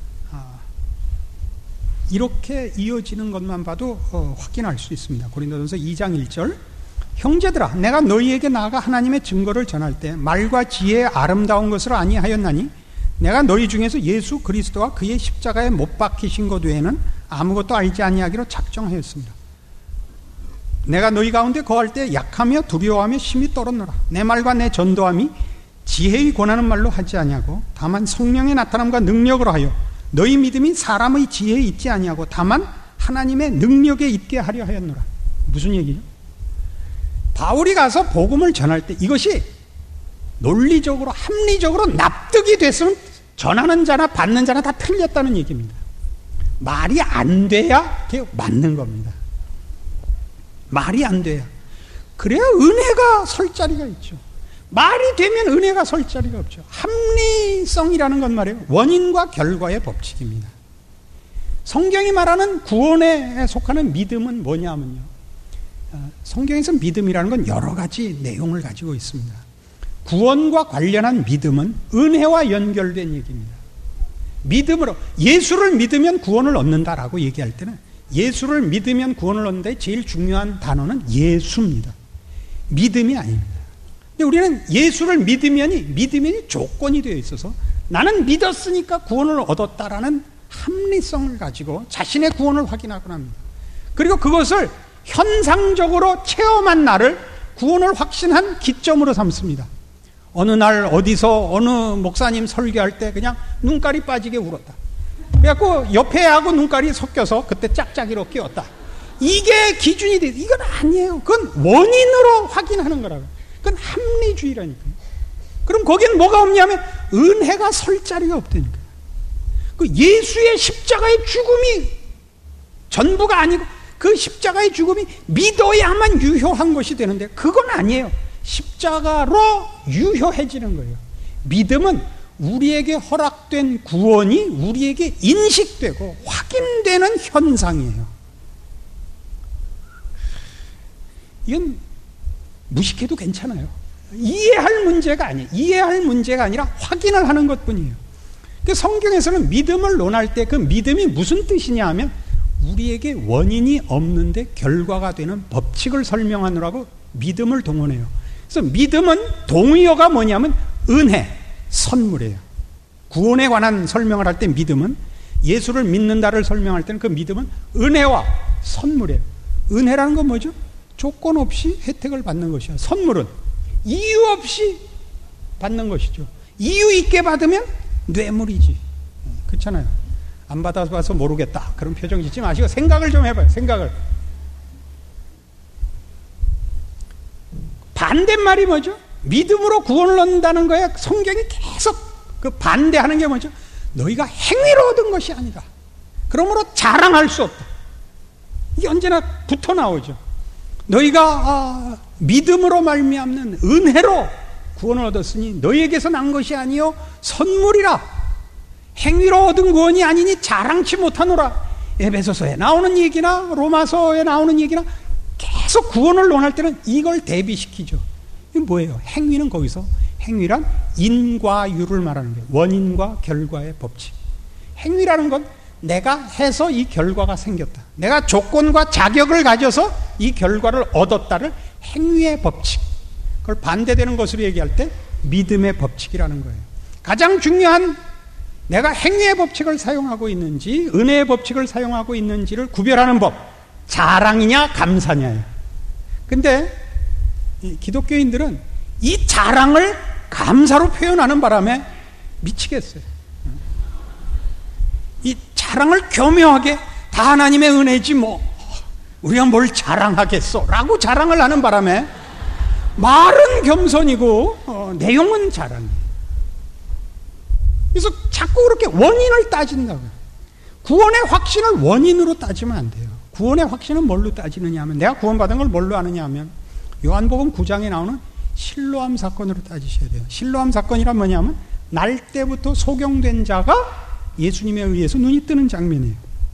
이렇게 이어지는 것만 봐도 확인할 수 있습니다. 고린도전서 2장 1절 형제들아 내가 너희에게 나아가 하나님의 증거를 전할 때 말과 지혜에 아름다운 것을 아니하였나니 내가 너희 중에서 예수 그리스도와 그의 십자가에 못 박히신 것 외에는 아무것도 알지 아니하기로 작정하였습니다. 내가 너희 가운데 거할 때 약하며 두려워하며 심히 떨었노라. 내 말과 내 전도함이 지혜의 권하는 말로 하지 아니하고 다만 성령의 나타남과 능력으로 하여 너희 믿음이 사람의 지혜에 있지 아니하고 다만 하나님의 능력에 있게 하려 하였노라. 무슨 얘기죠? 바울이 가서 복음을 전할 때 이것이 논리적으로 합리적으로 납득이 됐으면 전하는 자나 받는 자나 다 틀렸다는 얘기입니다. 말이 안 돼야 그게 맞는 겁니다. 말이 안 돼야. 그래야 은혜가 설 자리가 있죠. 말이 되면 은혜가 설 자리가 없죠. 합리성이라는 건 말이에요. 원인과 결과의 법칙입니다. 성경이 말하는 구원에 속하는 믿음은 뭐냐면요. 성경에서 믿음이라는 건 여러 가지 내용을 가지고 있습니다. 구원과 관련한 믿음은 은혜와 연결된 얘기입니다. 믿음으로 예수를 믿으면 구원을 얻는다라고 얘기할 때는 예수를 믿으면 구원을 얻는다의 제일 중요한 단어는 예수입니다. 믿음이 아닙니다. 근데 우리는 예수를 믿으면이 조건이 되어 있어서 나는 믿었으니까 구원을 얻었다라는 합리성을 가지고 자신의 구원을 확인하곤 합니다. 그리고 그것을 현상적으로 체험한 나를 구원을 확신한 기점으로 삼습니다. 어느 날 어디서 어느 목사님 설교할 때 그냥 눈깔이 빠지게 울었다. 그래갖고 옆에 하고 눈깔이 섞여서 그때 짝짝이로 끼웠다. 이게 기준이 돼. 이건 아니에요. 그건 원인으로 확인하는 거라고. 그건 합리주의라니까요. 그럼 거긴 뭐가 없냐면 은혜가 설 자리가 없다니까요. 그 예수의 십자가의 죽음이 전부가 아니고 그 십자가의 죽음이 믿어야만 유효한 것이 되는데 그건 아니에요. 십자가로 유효해지는 거예요. 믿음은 우리에게 허락된 구원이 우리에게 인식되고 확인되는 현상이에요. 이건 무식해도 괜찮아요. 이해할 문제가 아니에요. 이해할 문제가 아니라 확인을 하는 것뿐이에요. 성경에서는 믿음을 논할 때 그 믿음이 무슨 뜻이냐 하면 우리에게 원인이 없는데 결과가 되는 법칙을 설명하느라고 믿음을 동원해요. 그래서 믿음은 동의어가 뭐냐면 은혜, 선물이에요. 구원에 관한 설명을 할 때 믿음은 예수를 믿는다를 설명할 때는 그 믿음은 은혜와 선물이에요. 은혜라는 건 뭐죠? 조건 없이 혜택을 받는 것이야. 선물은 이유 없이 받는 것이죠. 이유 있게 받으면 뇌물이지. 그렇잖아요. 안 받아봐서 모르겠다. 그런 표정 짓지 마시고 생각을 좀 해봐요. 생각을. 반대말이 뭐죠? 믿음으로 구원을 얻는다는 거에 성경이 계속 그 반대하는 게 뭐죠? 너희가 행위로 얻은 것이 아니다. 그러므로 자랑할 수 없다. 이게 언제나 붙어 나오죠. 너희가 믿음으로 말미암는 은혜로 구원을 얻었으니 너희에게서 난 것이 아니요 선물이라. 행위로 얻은 구원이 아니니 자랑치 못하노라. 에베소서에 나오는 얘기나 로마서에 나오는 얘기나 계속 구원을 논할 때는 이걸 대비시키죠. 이게 뭐예요? 행위는 거기서 행위란 인과유를 말하는 거예요. 원인과 결과의 법칙. 행위라는 건 내가 해서 이 결과가 생겼다. 내가 조건과 자격을 가져서 이 결과를 얻었다를 행위의 법칙. 그걸 반대되는 것으로 얘기할 때 믿음의 법칙이라는 거예요. 가장 중요한 내가 행위의 법칙을 사용하고 있는지 은혜의 법칙을 사용하고 있는지를 구별하는 법. 자랑이냐 감사냐예요. 근데 이 기독교인들은 이 자랑을 감사로 표현하는 바람에 미치겠어요. 자랑을 교묘하게 다 하나님의 은혜지 뭐 우리가 뭘 자랑하겠어 라고 자랑을 하는 바람에 말은 겸손이고 내용은 자랑이에요. 그래서 자꾸 그렇게 원인을 따진다고요. 구원의 확신을 원인으로 따지면 안 돼요. 구원의 확신은 뭘로 따지느냐 하면, 내가 구원받은 걸 뭘로 아느냐 하면 요한복음 9장에 나오는 실로암 사건으로 따지셔야 돼요. 실로암 사건이란 뭐냐면 날 때부터 소경된 자가 예수님에 의해서 눈이 뜨는 장면이에요.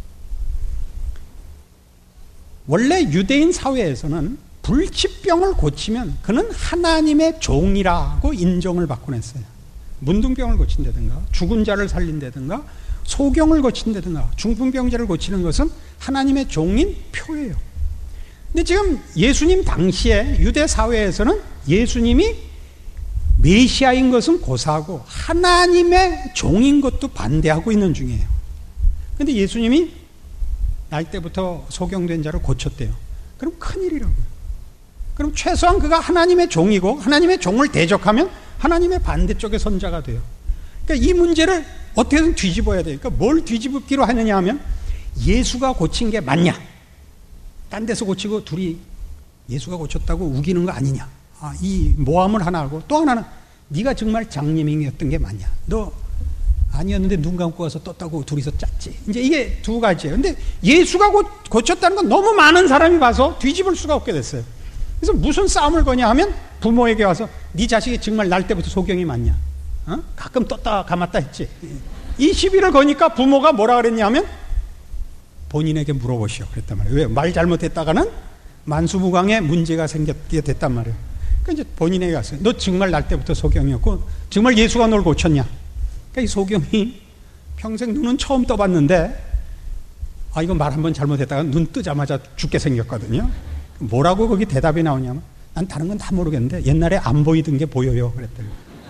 원래 유대인 사회에서는 불치병을 고치면 그는 하나님의 종이라고 인정을 받곤 했어요. 문둥병을 고친다든가 죽은 자를 살린다든가 소경을 고친다든가 중풍병자를 고치는 것은 하나님의 종인 표예요. 근데 지금 예수님 당시에 유대 사회에서는 예수님이 메시아인 것은 고사하고 하나님의 종인 것도 반대하고 있는 중이에요. 근데 예수님이 날 때부터 소경된 자를 고쳤대요. 그럼 큰일이라고요. 그럼 최소한 그가 하나님의 종이고 하나님의 종을 대적하면 하나님의 반대쪽의 선자가 돼요. 그러니까 이 문제를 어떻게든 뒤집어야 돼요. 그러니까 뭘 뒤집기로 하느냐 하면 예수가 고친 게 맞냐? 딴 데서 고치고 둘이 예수가 고쳤다고 우기는 거 아니냐? 이 모함을 하나 하고, 또 하나는 네가 정말 장래명이었던 게 맞냐? 너 아니었는데 눈 감고 와서 떴다고 둘이서 짰지. 이제 이게 두 가지예요. 근데 예수가 고쳤다는 건 너무 많은 사람이 봐서 뒤집을 수가 없게 됐어요. 그래서 무슨 싸움을 거냐 하면 부모에게 와서 네 자식이 정말 날 때부터 소경이 맞냐? 가끔 떴다 감았다 했지. 이 시비를 거니까 부모가 뭐라 그랬냐 하면 본인에게 물어보시오 그랬단 말이에요. 왜? 말 잘못했다가는 만수무강에 문제가 생겼게 됐단 말이에요. 그러니까 이제 본인에게 갔어요. 너 정말 날 때부터 소경이었고 정말 예수가 널 고쳤냐? 그러니까 이 소경이 평생 눈은 처음 떠봤는데 이거 말 한번 잘못했다가 눈 뜨자마자 죽게 생겼거든요. 뭐라고 거기 대답이 나오냐면 난 다른 건 다 모르겠는데 옛날에 안 보이던 게 보여요 그랬더니.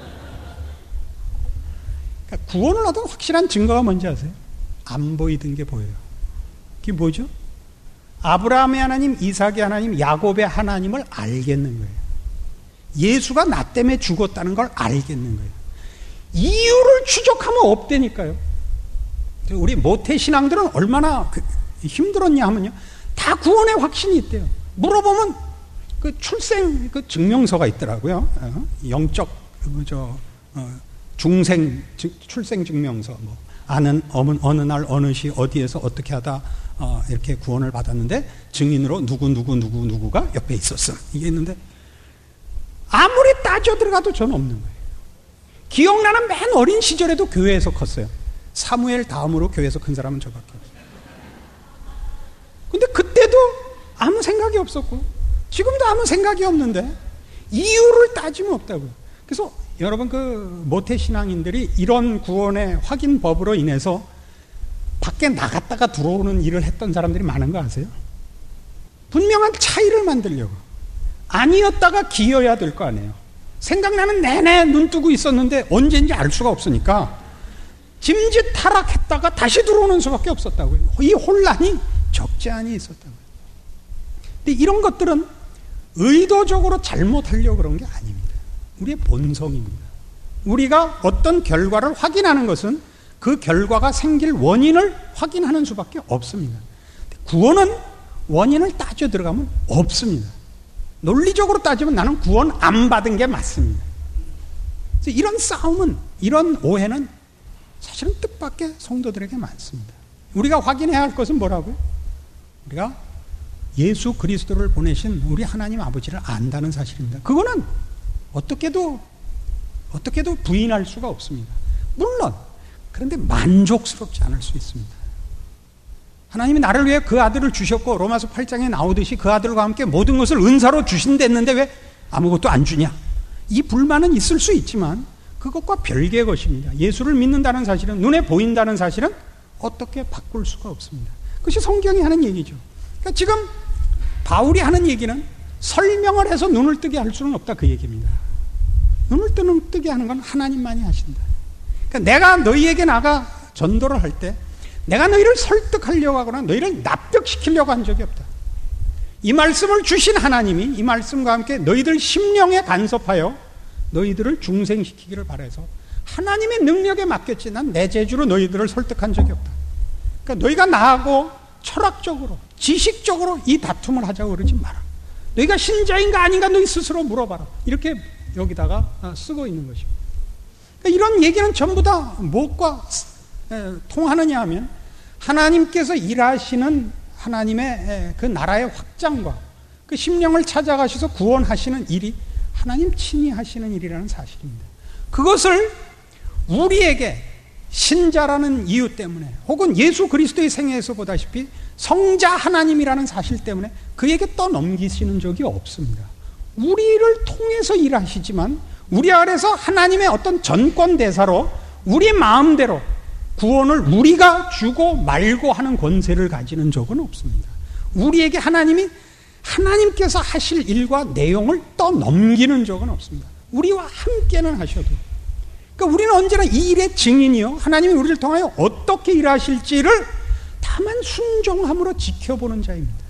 그러니까 구원을 얻은 확실한 증거가 뭔지 아세요? 안 보이던 게 보여요. 그게 뭐죠? 아브라함의 하나님, 이삭의 하나님, 야곱의 하나님을 알겠는 거예요. 예수가 나 때문에 죽었다는 걸 알겠는 거예요. 이유를 추적하면 없다니까요. 우리 모태신앙들은 얼마나 힘들었냐 하면요, 다 구원의 확신이 있대요. 물어보면 그 출생 그 증명서가 있더라고요. 영적 중생 출생 증명서, 뭐 아는 어느 날 어느 시 어디에서 어떻게 하다 이렇게 구원을 받았는데 증인으로 누구가 옆에 있었음, 이게 있는데 아무리 따져 들어가도 저는 없는 거예요. 기억나는 맨 어린 시절에도 교회에서 컸어요. 사무엘 다음으로 교회에서 큰 사람은 저밖에 없어요. 근데 그때도 아무 생각이 없었고 지금도 아무 생각이 없는데 이유를 따지면 없다고요. 그래서 여러분, 그 모태신앙인들이 이런 구원의 확인법으로 인해서 밖에 나갔다가 들어오는 일을 했던 사람들이 많은 거 아세요? 분명한 차이를 만들려고. 아니었다가 기어야 될 거 아니에요. 생각나는 내내 눈 뜨고 있었는데 언제인지 알 수가 없으니까 짐짓 타락했다가 다시 들어오는 수밖에 없었다고요. 이 혼란이 적지 않이 있었다고요. 근데 이런 것들은 의도적으로 잘못하려고 그런 게 아닙니다. 우리의 본성입니다. 우리가 어떤 결과를 확인하는 것은 그 결과가 생길 원인을 확인하는 수밖에 없습니다. 구원은 원인을 따져 들어가면 없습니다. 논리적으로 따지면 나는 구원 안 받은 게 맞습니다. 그래서 이런 싸움은, 이런 오해는 사실은 뜻밖의 성도들에게 많습니다. 우리가 확인해야 할 것은 뭐라고요? 우리가 예수 그리스도를 보내신 우리 하나님 아버지를 안다는 사실입니다. 그거는 어떻게도 부인할 수가 없습니다. 물론 그런데 만족스럽지 않을 수 있습니다. 하나님이 나를 위해 그 아들을 주셨고 로마서 8장에 나오듯이 그 아들과 함께 모든 것을 은사로 주신댔는데 왜 아무것도 안 주냐? 이 불만은 있을 수 있지만 그것과 별개의 것입니다. 예수를 믿는다는 사실은, 눈에 보인다는 사실은 어떻게 바꿀 수가 없습니다. 그것이 성경이 하는 얘기죠. 그러니까 지금 바울이 하는 얘기는 설명을 해서 눈을 뜨게 할 수는 없다, 그 얘기입니다. 눈을 뜨게 하는 건 하나님만이 하신다. 그러니까 내가 너희에게 나가 전도를 할 때 내가 너희를 설득하려고 하거나 너희를 납득시키려고 한 적이 없다. 이 말씀을 주신 하나님이 이 말씀과 함께 너희들 심령에 간섭하여 너희들을 중생시키기를 바라서 하나님의 능력에 맡겼지 난 내 재주로 너희들을 설득한 적이 없다. 그러니까 너희가 나하고 철학적으로, 지식적으로 이 다툼을 하자고 그러지 마라. 너희가 신자인가 아닌가 너희 스스로 물어봐라. 이렇게 여기다가 쓰고 있는 것입니다. 그러니까 이런 얘기는 전부 다 무엇과 통하느냐 하면 하나님께서 일하시는 하나님의 그 나라의 확장과 그 심령을 찾아가셔서 구원하시는 일이 하나님 친히 하시는 일이라는 사실입니다. 그것을 우리에게 신자라는 이유 때문에 혹은 예수 그리스도의 생애에서 보다시피 성자 하나님이라는 사실 때문에 그에게 떠넘기시는 적이 없습니다. 우리를 통해서 일하시지만 우리 아래서 하나님의 어떤 전권 대사로 우리 마음대로 구원을 우리가 주고 말고 하는 권세를 가지는 적은 없습니다. 우리에게 하나님께서 하실 일과 내용을 떠넘기는 적은 없습니다. 우리와 함께는 하셔도. 그러니까 우리는 언제나 이 일의 증인이요, 하나님이 우리를 통하여 어떻게 일하실지를 다만 순종함으로 지켜보는 자입니다.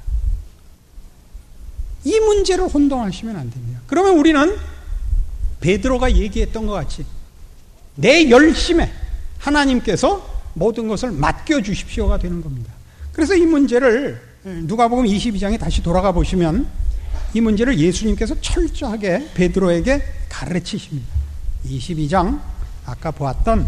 이 문제를 혼동하시면 안 됩니다. 그러면 우리는 베드로가 얘기했던 것 같이 내 열심에 하나님께서 모든 것을 맡겨주십시오가 되는 겁니다. 그래서 이 문제를 누가복음 22장에 다시 돌아가 보시면 이 문제를 예수님께서 철저하게 베드로에게 가르치십니다. 22장 아까 보았던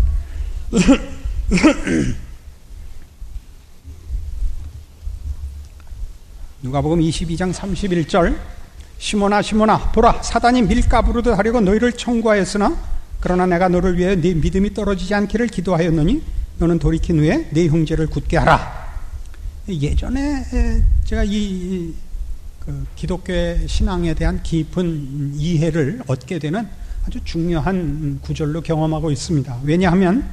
누가복음 22장 31절 시몬아 시몬아 보라 사단이 밀가부르듯 하려고 너희를 청구하였으나 그러나 내가 너를 위해 네 믿음이 떨어지지 않기를 기도하였노니 너는 돌이킨 후에 네 형제를 굳게 하라. 예전에 제가 이 기독교의 신앙에 대한 깊은 이해를 얻게 되는 아주 중요한 구절로 경험하고 있습니다. 왜냐하면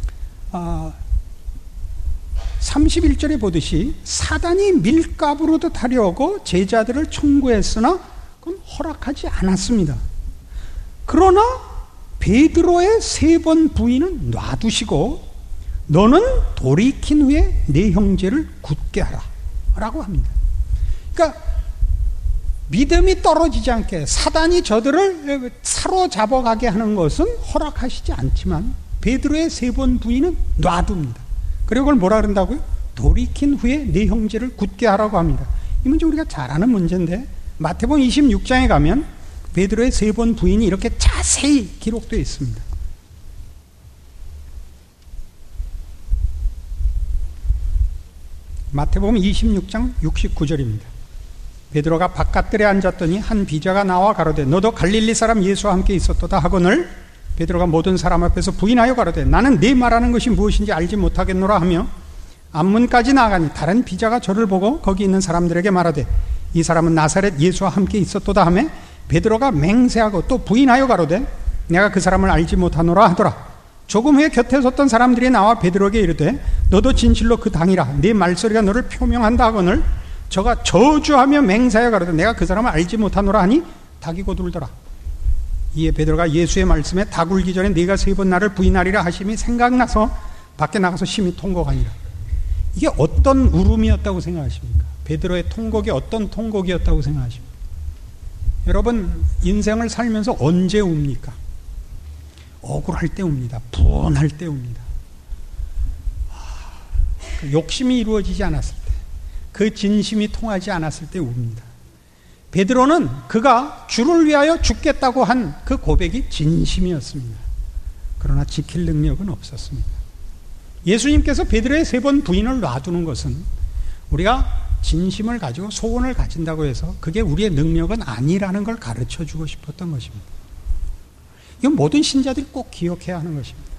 31절에 보듯이 사단이 밀가부르듯 하려고 제자들을 청구했으나 그건 허락하지 않았습니다. 그러나 베드로의 3번 부인은 놔두시고 너는 돌이킨 후에 네 형제를 굳게 하라 라고 합니다. 그러니까 믿음이 떨어지지 않게 사단이 저들을 사로잡아가게 하는 것은 허락하시지 않지만 베드로의 3번 부인은 놔둡니다. 그리고 그걸 뭐라 그런다고요? 돌이킨 후에 네 형제를 굳게 하라고 합니다. 이 문제 우리가 잘 아는 문제인데 마태복음 26장에 가면 베드로의 3번 부인이 이렇게 자세히 기록되어 있습니다. 마태복음 26장 69절입니다. 베드로가 바깥들에 앉았더니 한 비자가 나와 가로되 너도 갈릴리 사람 예수와 함께 있었도다 하거늘 베드로가 모든 사람 앞에서 부인하여 가로되 나는 네 말하는 것이 무엇인지 알지 못하겠노라 하며 앞문까지 나아가니 다른 비자가 저를 보고 거기 있는 사람들에게 말하되 이 사람은 나사렛 예수와 함께 있었도다 하며 베드로가 맹세하고 또 부인하여 가로되 내가 그 사람을 알지 못하노라 하더라. 조금 후에 곁에 섰던 사람들이 나와 베드로에게 이르되 너도 진실로 그 당이라 네 말소리가 너를 표명한다 하거늘 저가 저주하며 맹세하여 가로되 내가 그 사람을 알지 못하노라 하니 닭이 고들더라. 이에 베드로가 예수의 말씀에 닭 울기 전에 네가 3번 나를 부인하리라 하심이 생각나서 밖에 나가서 심히 통곡하니라. 이게 어떤 울음이었다고 생각하십니까? 베드로의 통곡이 어떤 통곡이었다고 생각하십니까? 여러분 인생을 살면서 언제 웁니까? 억울할 때 웁니다. 분할 때 웁니다. 그 욕심이 이루어지지 않았을 때, 그 진심이 통하지 않았을 때 웁니다. 베드로는 그가 주를 위하여 죽겠다고 한 그 고백이 진심이었습니다. 그러나 지킬 능력은 없었습니다. 예수님께서 베드로의 3번 부인을 놔두는 것은 우리가 진심을 가지고 소원을 가진다고 해서 그게 우리의 능력은 아니라는 걸 가르쳐 주고 싶었던 것입니다. 이건 모든 신자들이 꼭 기억해야 하는 것입니다.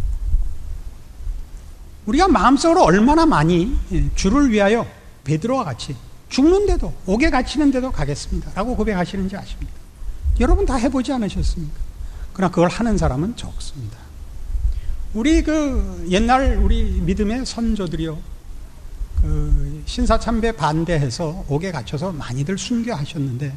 우리가 마음속으로 얼마나 많이 주를 위하여 베드로와 같이 죽는데도 옥에 갇히는데도 가겠습니다 라고 고백하시는지 아십니까? 여러분 다 해보지 않으셨습니까? 그러나 그걸 하는 사람은 적습니다. 우리 옛날 우리 믿음의 선조들이요, 신사참배 반대해서 옥에 갇혀서 많이들 순교하셨는데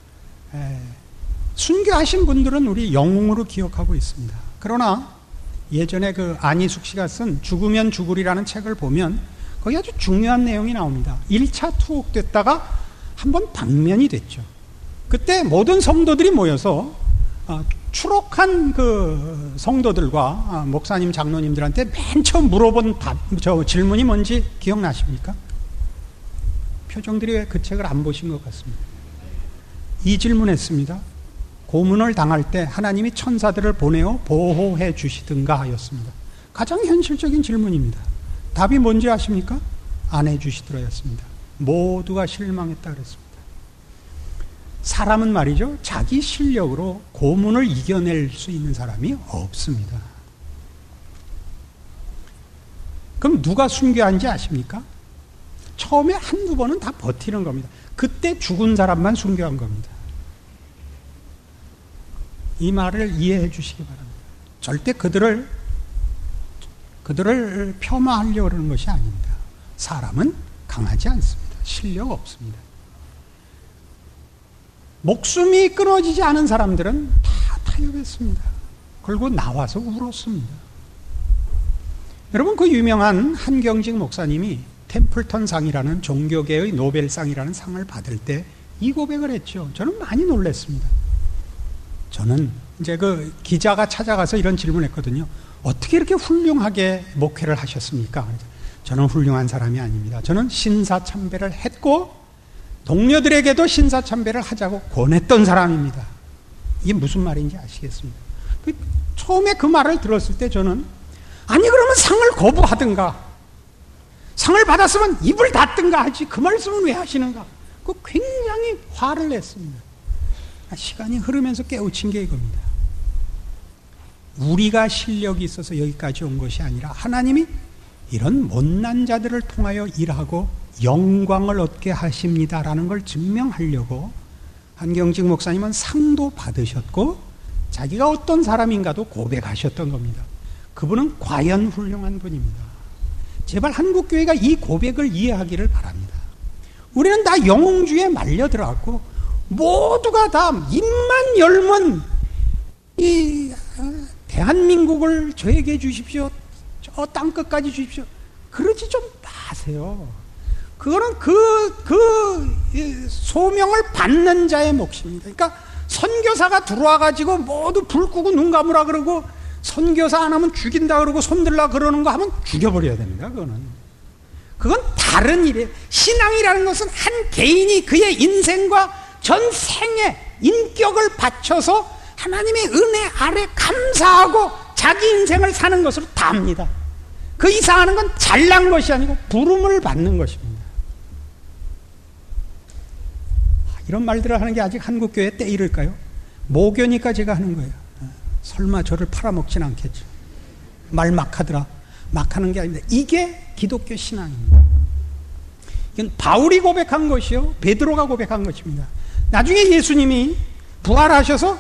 순교하신 분들은 우리 영웅으로 기억하고 있습니다. 그러나 예전에 안희숙 씨가 쓴 죽으면 죽으리라는 책을 보면 거기 아주 중요한 내용이 나옵니다. 1차 투옥됐다가 한번 방면이 됐죠. 그때 모든 성도들이 모여서 추록한 그 성도들과 목사님, 장로님들한테 맨 처음 물어본 질문이 뭔지 기억나십니까? 표정들이 왜 그 책을 안 보신 것 같습니다. 이 질문했습니다. 고문을 당할 때 하나님이 천사들을 보내어 보호해 주시든가 하였습니다. 가장 현실적인 질문입니다. 답이 뭔지 아십니까? 안 해주시더라였습니다. 모두가 실망했다 그랬습니다. 사람은 말이죠, 자기 실력으로 고문을 이겨낼 수 있는 사람이 없습니다. 그럼 누가 순교한지 아십니까? 처음에 한두 번은 다 버티는 겁니다. 그때 죽은 사람만 순교한 겁니다. 이 말을 이해해 주시기 바랍니다. 절대 그들을 폄하하려고 그러는 것이 아닙니다. 사람은 강하지 않습니다. 실력 없습니다. 목숨이 끊어지지 않은 사람들은 다 타협했습니다. 그리고 나와서 울었습니다. 여러분, 그 유명한 한경직 목사님이 템플턴상이라는 종교계의 노벨상이라는 상을 받을 때 이 고백을 했죠. 저는 많이 놀랐습니다. 저는 이제 그 기자가 찾아가서 이런 질문을 했거든요. 어떻게 이렇게 훌륭하게 목회를 하셨습니까? 저는 훌륭한 사람이 아닙니다. 저는 신사참배를 했고 동료들에게도 신사참배를 하자고 권했던 사람입니다. 이게 무슨 말인지 아시겠습니까? 처음에 그 말을 들었을 때 저는 아니 그러면 상을 거부하든가 상을 받았으면 입을 닫든가 하지 그 말씀은 왜 하시는가? 그 굉장히 화를 냈습니다. 시간이 흐르면서 깨우친 게 이겁니다. 우리가 실력이 있어서 여기까지 온 것이 아니라 하나님이 이런 못난 자들을 통하여 일하고 영광을 얻게 하십니다라는 걸 증명하려고 한경직 목사님은 상도 받으셨고 자기가 어떤 사람인가도 고백하셨던 겁니다. 그분은 과연 훌륭한 분입니다. 제발 한국교회가 이 고백을 이해하기를 바랍니다. 우리는 다 영웅주의에 말려들어갔고 모두가 다 입만 열면 이 대한민국을 저에게 주십시오. 저 땅끝까지 주십시오. 그러지 좀 마세요. 그거는 소명을 받는 자의 몫입니다. 그러니까 선교사가 들어와가지고 모두 불 끄고 눈 감으라 그러고 선교사 안 하면 죽인다 그러고 손들라 그러는 거 하면 죽여버려야 됩니다. 그건 다른 일이에요. 신앙이라는 것은 한 개인이 그의 인생과 전생의 인격을 바쳐서 하나님의 은혜 아래 감사하고 자기 인생을 사는 것으로 답니다. 그 이상하는 건 잘난 것이 아니고 부름을 받는 것입니다. 이런 말들을 하는 게 아직 한국교회 때 이럴까요? 모교니까 제가 하는 거예요. 설마 저를 팔아먹진 않겠죠. 말 막 하더라. 막 하는 게 아닙니다. 이게 기독교 신앙입니다. 이건 바울이 고백한 것이요, 베드로가 고백한 것입니다. 나중에 예수님이 부활하셔서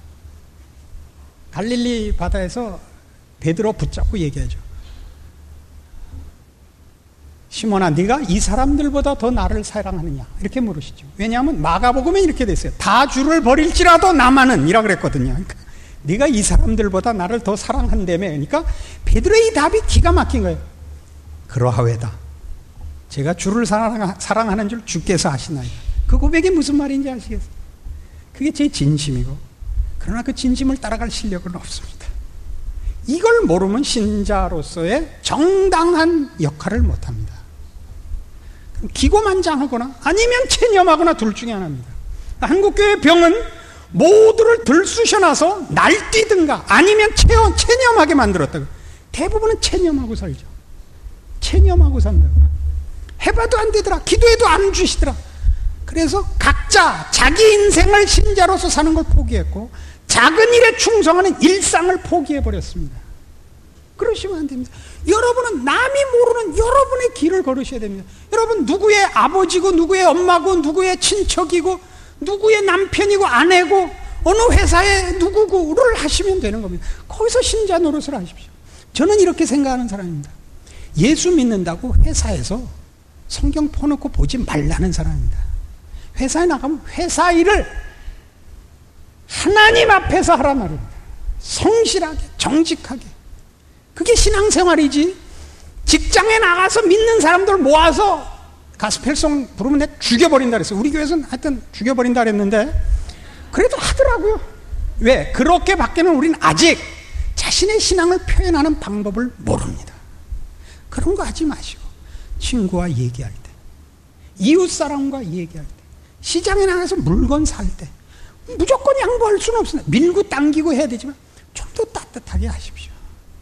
갈릴리 바다에서 베드로 붙잡고 얘기하죠. 시몬아, 네가 이 사람들보다 더 나를 사랑하느냐? 이렇게 물으시죠. 왜냐하면 마가복음에 이렇게 돼 있어요. 다 주를 버릴지라도 나만은 이라 그랬거든요. 그러니까 네가 이 사람들보다 나를 더 사랑한다며. 그러니까 베드로의 이 답이 기가 막힌 거예요. 그러하외다. 제가 주를 사랑하는 줄 주께서 아시나이다. 그 고백이 무슨 말인지 아시겠어요? 그게 제 진심이고, 그러나 그 진심을 따라갈 실력은 없습니다. 이걸 모르면 신자로서의 정당한 역할을 못합니다. 기고만장하거나 아니면 체념하거나 둘 중에 하나입니다. 한국교회 병은 모두를 들쑤셔놔서 날뛰든가 아니면 체념하게 만들었다고. 대부분은 체념하고 살죠. 체념하고 산다고. 해봐도 안 되더라. 기도해도 안 주시더라. 그래서 각자 자기 인생을 신자로서 사는 걸 포기했고 작은 일에 충성하는 일상을 포기해버렸습니다. 그러시면 안 됩니다. 여러분은 남이 모르는 여러분의 길을 걸으셔야 됩니다. 여러분 누구의 아버지고 누구의 엄마고 누구의 친척이고 누구의 남편이고 아내고 어느 회사에 누구고를 하시면 되는 겁니다. 거기서 신자 노릇을 하십시오. 저는 이렇게 생각하는 사람입니다. 예수 믿는다고 회사에서 성경 펴놓고 보지 말라는 사람입니다. 회사에 나가면 회사 일을 하나님 앞에서 하란 말입니다. 성실하게, 정직하게. 그게 신앙생활이지. 직장에 나가서 믿는 사람들 모아서 가스펠송 부르면 내가 죽여버린다 그랬어요. 우리 교회에서는 하여튼 죽여버린다 그랬는데 그래도 하더라고요. 왜? 그렇게 밖에는 우리는 아직 자신의 신앙을 표현하는 방법을 모릅니다. 그런 거 하지 마시고 친구와 얘기할 때, 이웃사람과 얘기할 때, 시장에 나가서 물건 살 때 무조건 양보할 수는 없습니다. 밀고 당기고 해야 되지만 좀 더 따뜻하게 하십시오.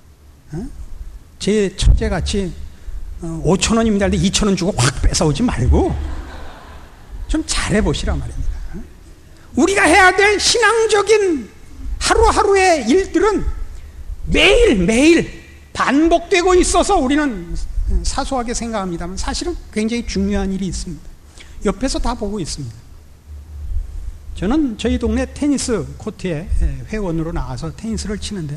제 처제같이 5,000원입니다 할 때 2,000원 주고 확 뺏어오지 말고 좀 잘해보시란 말입니다. 우리가 해야 될 신앙적인 하루하루의 일들은 매일매일 반복되고 있어서 우리는 사소하게 생각합니다만 사실은 굉장히 중요한 일이 있습니다. 옆에서 다 보고 있습니다. 저는 저희 동네 테니스 코트에 회원으로 나가서 테니스를 치는데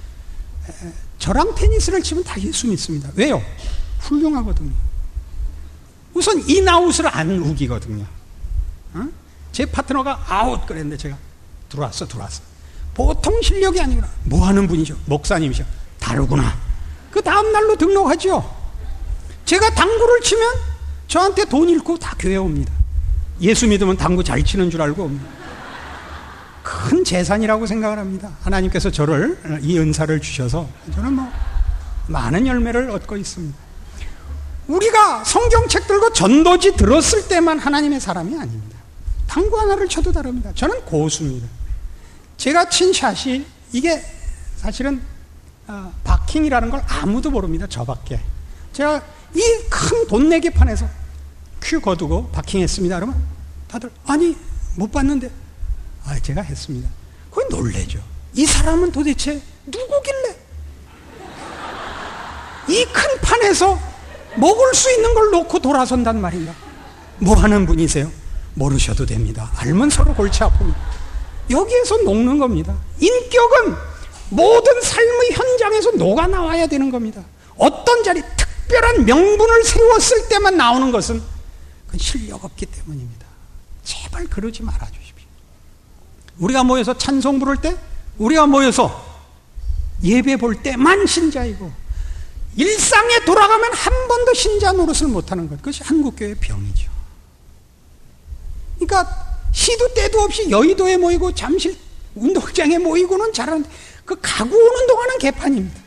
저랑 테니스를 치면 다 예수 믿습니다. 왜요? 훌륭하거든요. 우선 인아웃을 안 우기거든요. 제 파트너가 아웃 그랬는데 제가 들어왔어. 보통 실력이 아니구나. 뭐 하는 분이죠? 목사님이죠. 다르구나. 그 다음날로 등록하죠. 제가 당구를 치면 저한테 돈 잃고 다 교회 옵니다. 예수 믿으면 당구 잘 치는 줄 알고 옵니다. 큰 재산이라고 생각을 합니다. 하나님께서 저를 이 은사를 주셔서 저는 많은 열매를 얻고 있습니다. 우리가 성경책 들고 전도지 들었을 때만 하나님의 사람이 아닙니다. 당구 하나를 쳐도 다릅니다. 저는 고수입니다. 제가 친 샷이 이게 사실은 바킹이라는 걸 아무도 모릅니다. 저밖에. 제가 이 큰 돈 내기 판에서 큐 거두고 바킹했습니다. 그러면 다들 아니 못 봤는데 제가 했습니다. 거의 놀래죠. 이 사람은 도대체 누구길래 이 큰 판에서 먹을 수 있는 걸 놓고 돌아선단 말인가. 뭐 하는 분이세요? 모르셔도 됩니다. 알면 서로 골치 아픕니다. 여기에서 녹는 겁니다. 인격은 모든 삶의 현장에서 녹아나와야 되는 겁니다. 어떤 자리 특별한 명분을 세웠을 때만 나오는 것은 그건 실력 없기 때문입니다. 제발 그러지 말아주십시오. 우리가 모여서 찬송 부를 때, 우리가 모여서 예배 볼 때만 신자이고 일상에 돌아가면 한 번도 신자 노릇을 못하는 것, 그것이 한국교회의 병이죠. 그러니까 시도 때도 없이 여의도에 모이고 잠실 운동장에 모이고는 잘하는데 그 가고 오는 동안은 개판입니다.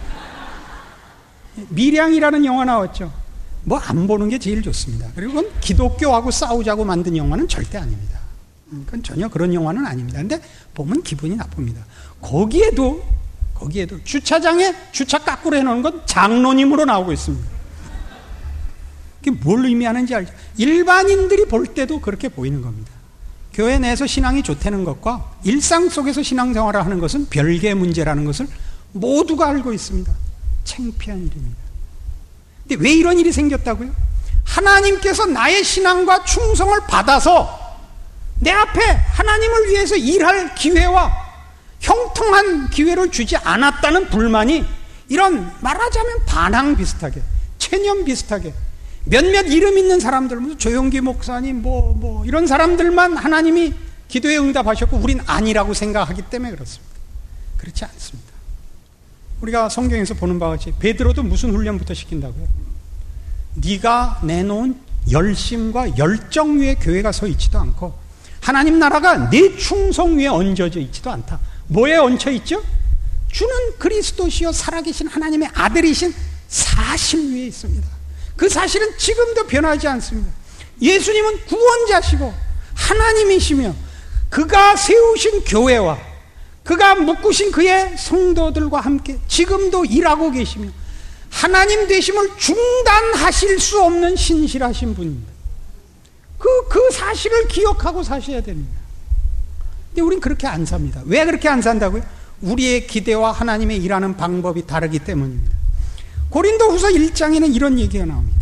밀양이라는 영화 나왔죠. 뭐 안 보는 게 제일 좋습니다. 그리고 그건 기독교하고 싸우자고 만든 영화는 절대 아닙니다. 그건 전혀 그런 영화는 아닙니다. 근데 보면 기분이 나쁩니다. 거기에도 주차장에 주차 깎으로 해놓은 건 장로님으로 나오고 있습니다. 그게 뭘 의미하는지 알죠? 일반인들이 볼 때도 그렇게 보이는 겁니다. 교회 내에서 신앙이 좋다는 것과 일상 속에서 신앙생활을 하는 것은 별개의 문제라는 것을 모두가 알고 있습니다. 창피한 일입니다. 근데 왜 이런 일이 생겼다고요? 하나님께서 나의 신앙과 충성을 받아서 내 앞에 하나님을 위해서 일할 기회와 형통한 기회를 주지 않았다는 불만이 이런 말하자면 반항 비슷하게, 체념 비슷하게 몇몇 이름 있는 사람들, 무슨 조용기 목사님 뭐 이런 사람들만 하나님이 기도에 응답하셨고 우린 아니라고 생각하기 때문에 그렇습니다. 그렇지 않습니다. 우리가 성경에서 보는 바와 같이 베드로도 무슨 훈련부터 시킨다고요? 네가 내놓은 열심과 열정 위에 교회가 서 있지도 않고 하나님 나라가 내 충성 위에 얹어져 있지도 않다. 뭐에 얹혀 있죠? 주는 그리스도시요 살아계신 하나님의 아들이신 사실 위에 있습니다. 그 사실은 지금도 변하지 않습니다. 예수님은 구원자시고 하나님이시며 그가 세우신 교회와 그가 묶으신 그의 성도들과 함께 지금도 일하고 계시며 하나님 되심을 중단하실 수 없는 신실하신 분입니다. 그 사실을 기억하고 사셔야 됩니다. 근데 우린 그렇게 안 삽니다. 왜 그렇게 안 산다고요? 우리의 기대와 하나님의 일하는 방법이 다르기 때문입니다. 고린도후서 1장에는 이런 얘기가 나옵니다.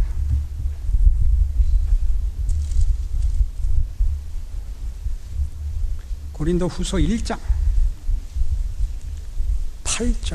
고린도후서 1장 8절.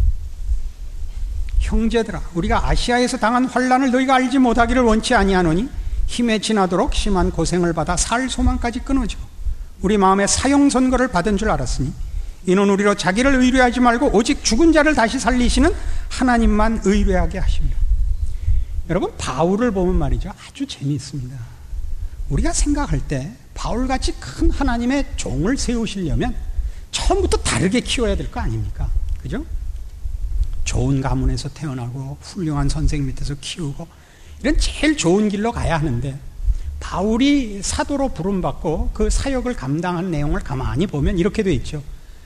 형제들아, 우리가 아시아에서 당한 환난을 너희가 알지 못하기를 원치 아니하노니 힘에 지나도록 심한 고생을 받아 살 소망까지 끊어져 우리 마음에 사형 선고를 받은 줄 알았으니 이는 우리로 자기를 의뢰하지 말고 오직 죽은 자를 다시 살리시는 하나님만 의뢰하게 하십니다. 여러분, 바울을 보면 말이죠, 아주 재미있습니다. 우리가 생각할 때 바울같이 큰 하나님의 종을 세우시려면 처음부터 다르게 키워야 될 거 아닙니까? 그죠? 좋은 가문에서 태어나고 훌륭한 선생님 밑에서 키우고 이런 제일 좋은 길로 가야 하는데, 바울이 사도로 부름받고 그 사역을 감당한 내용을 가만히 보면 이렇게 돼 있죠.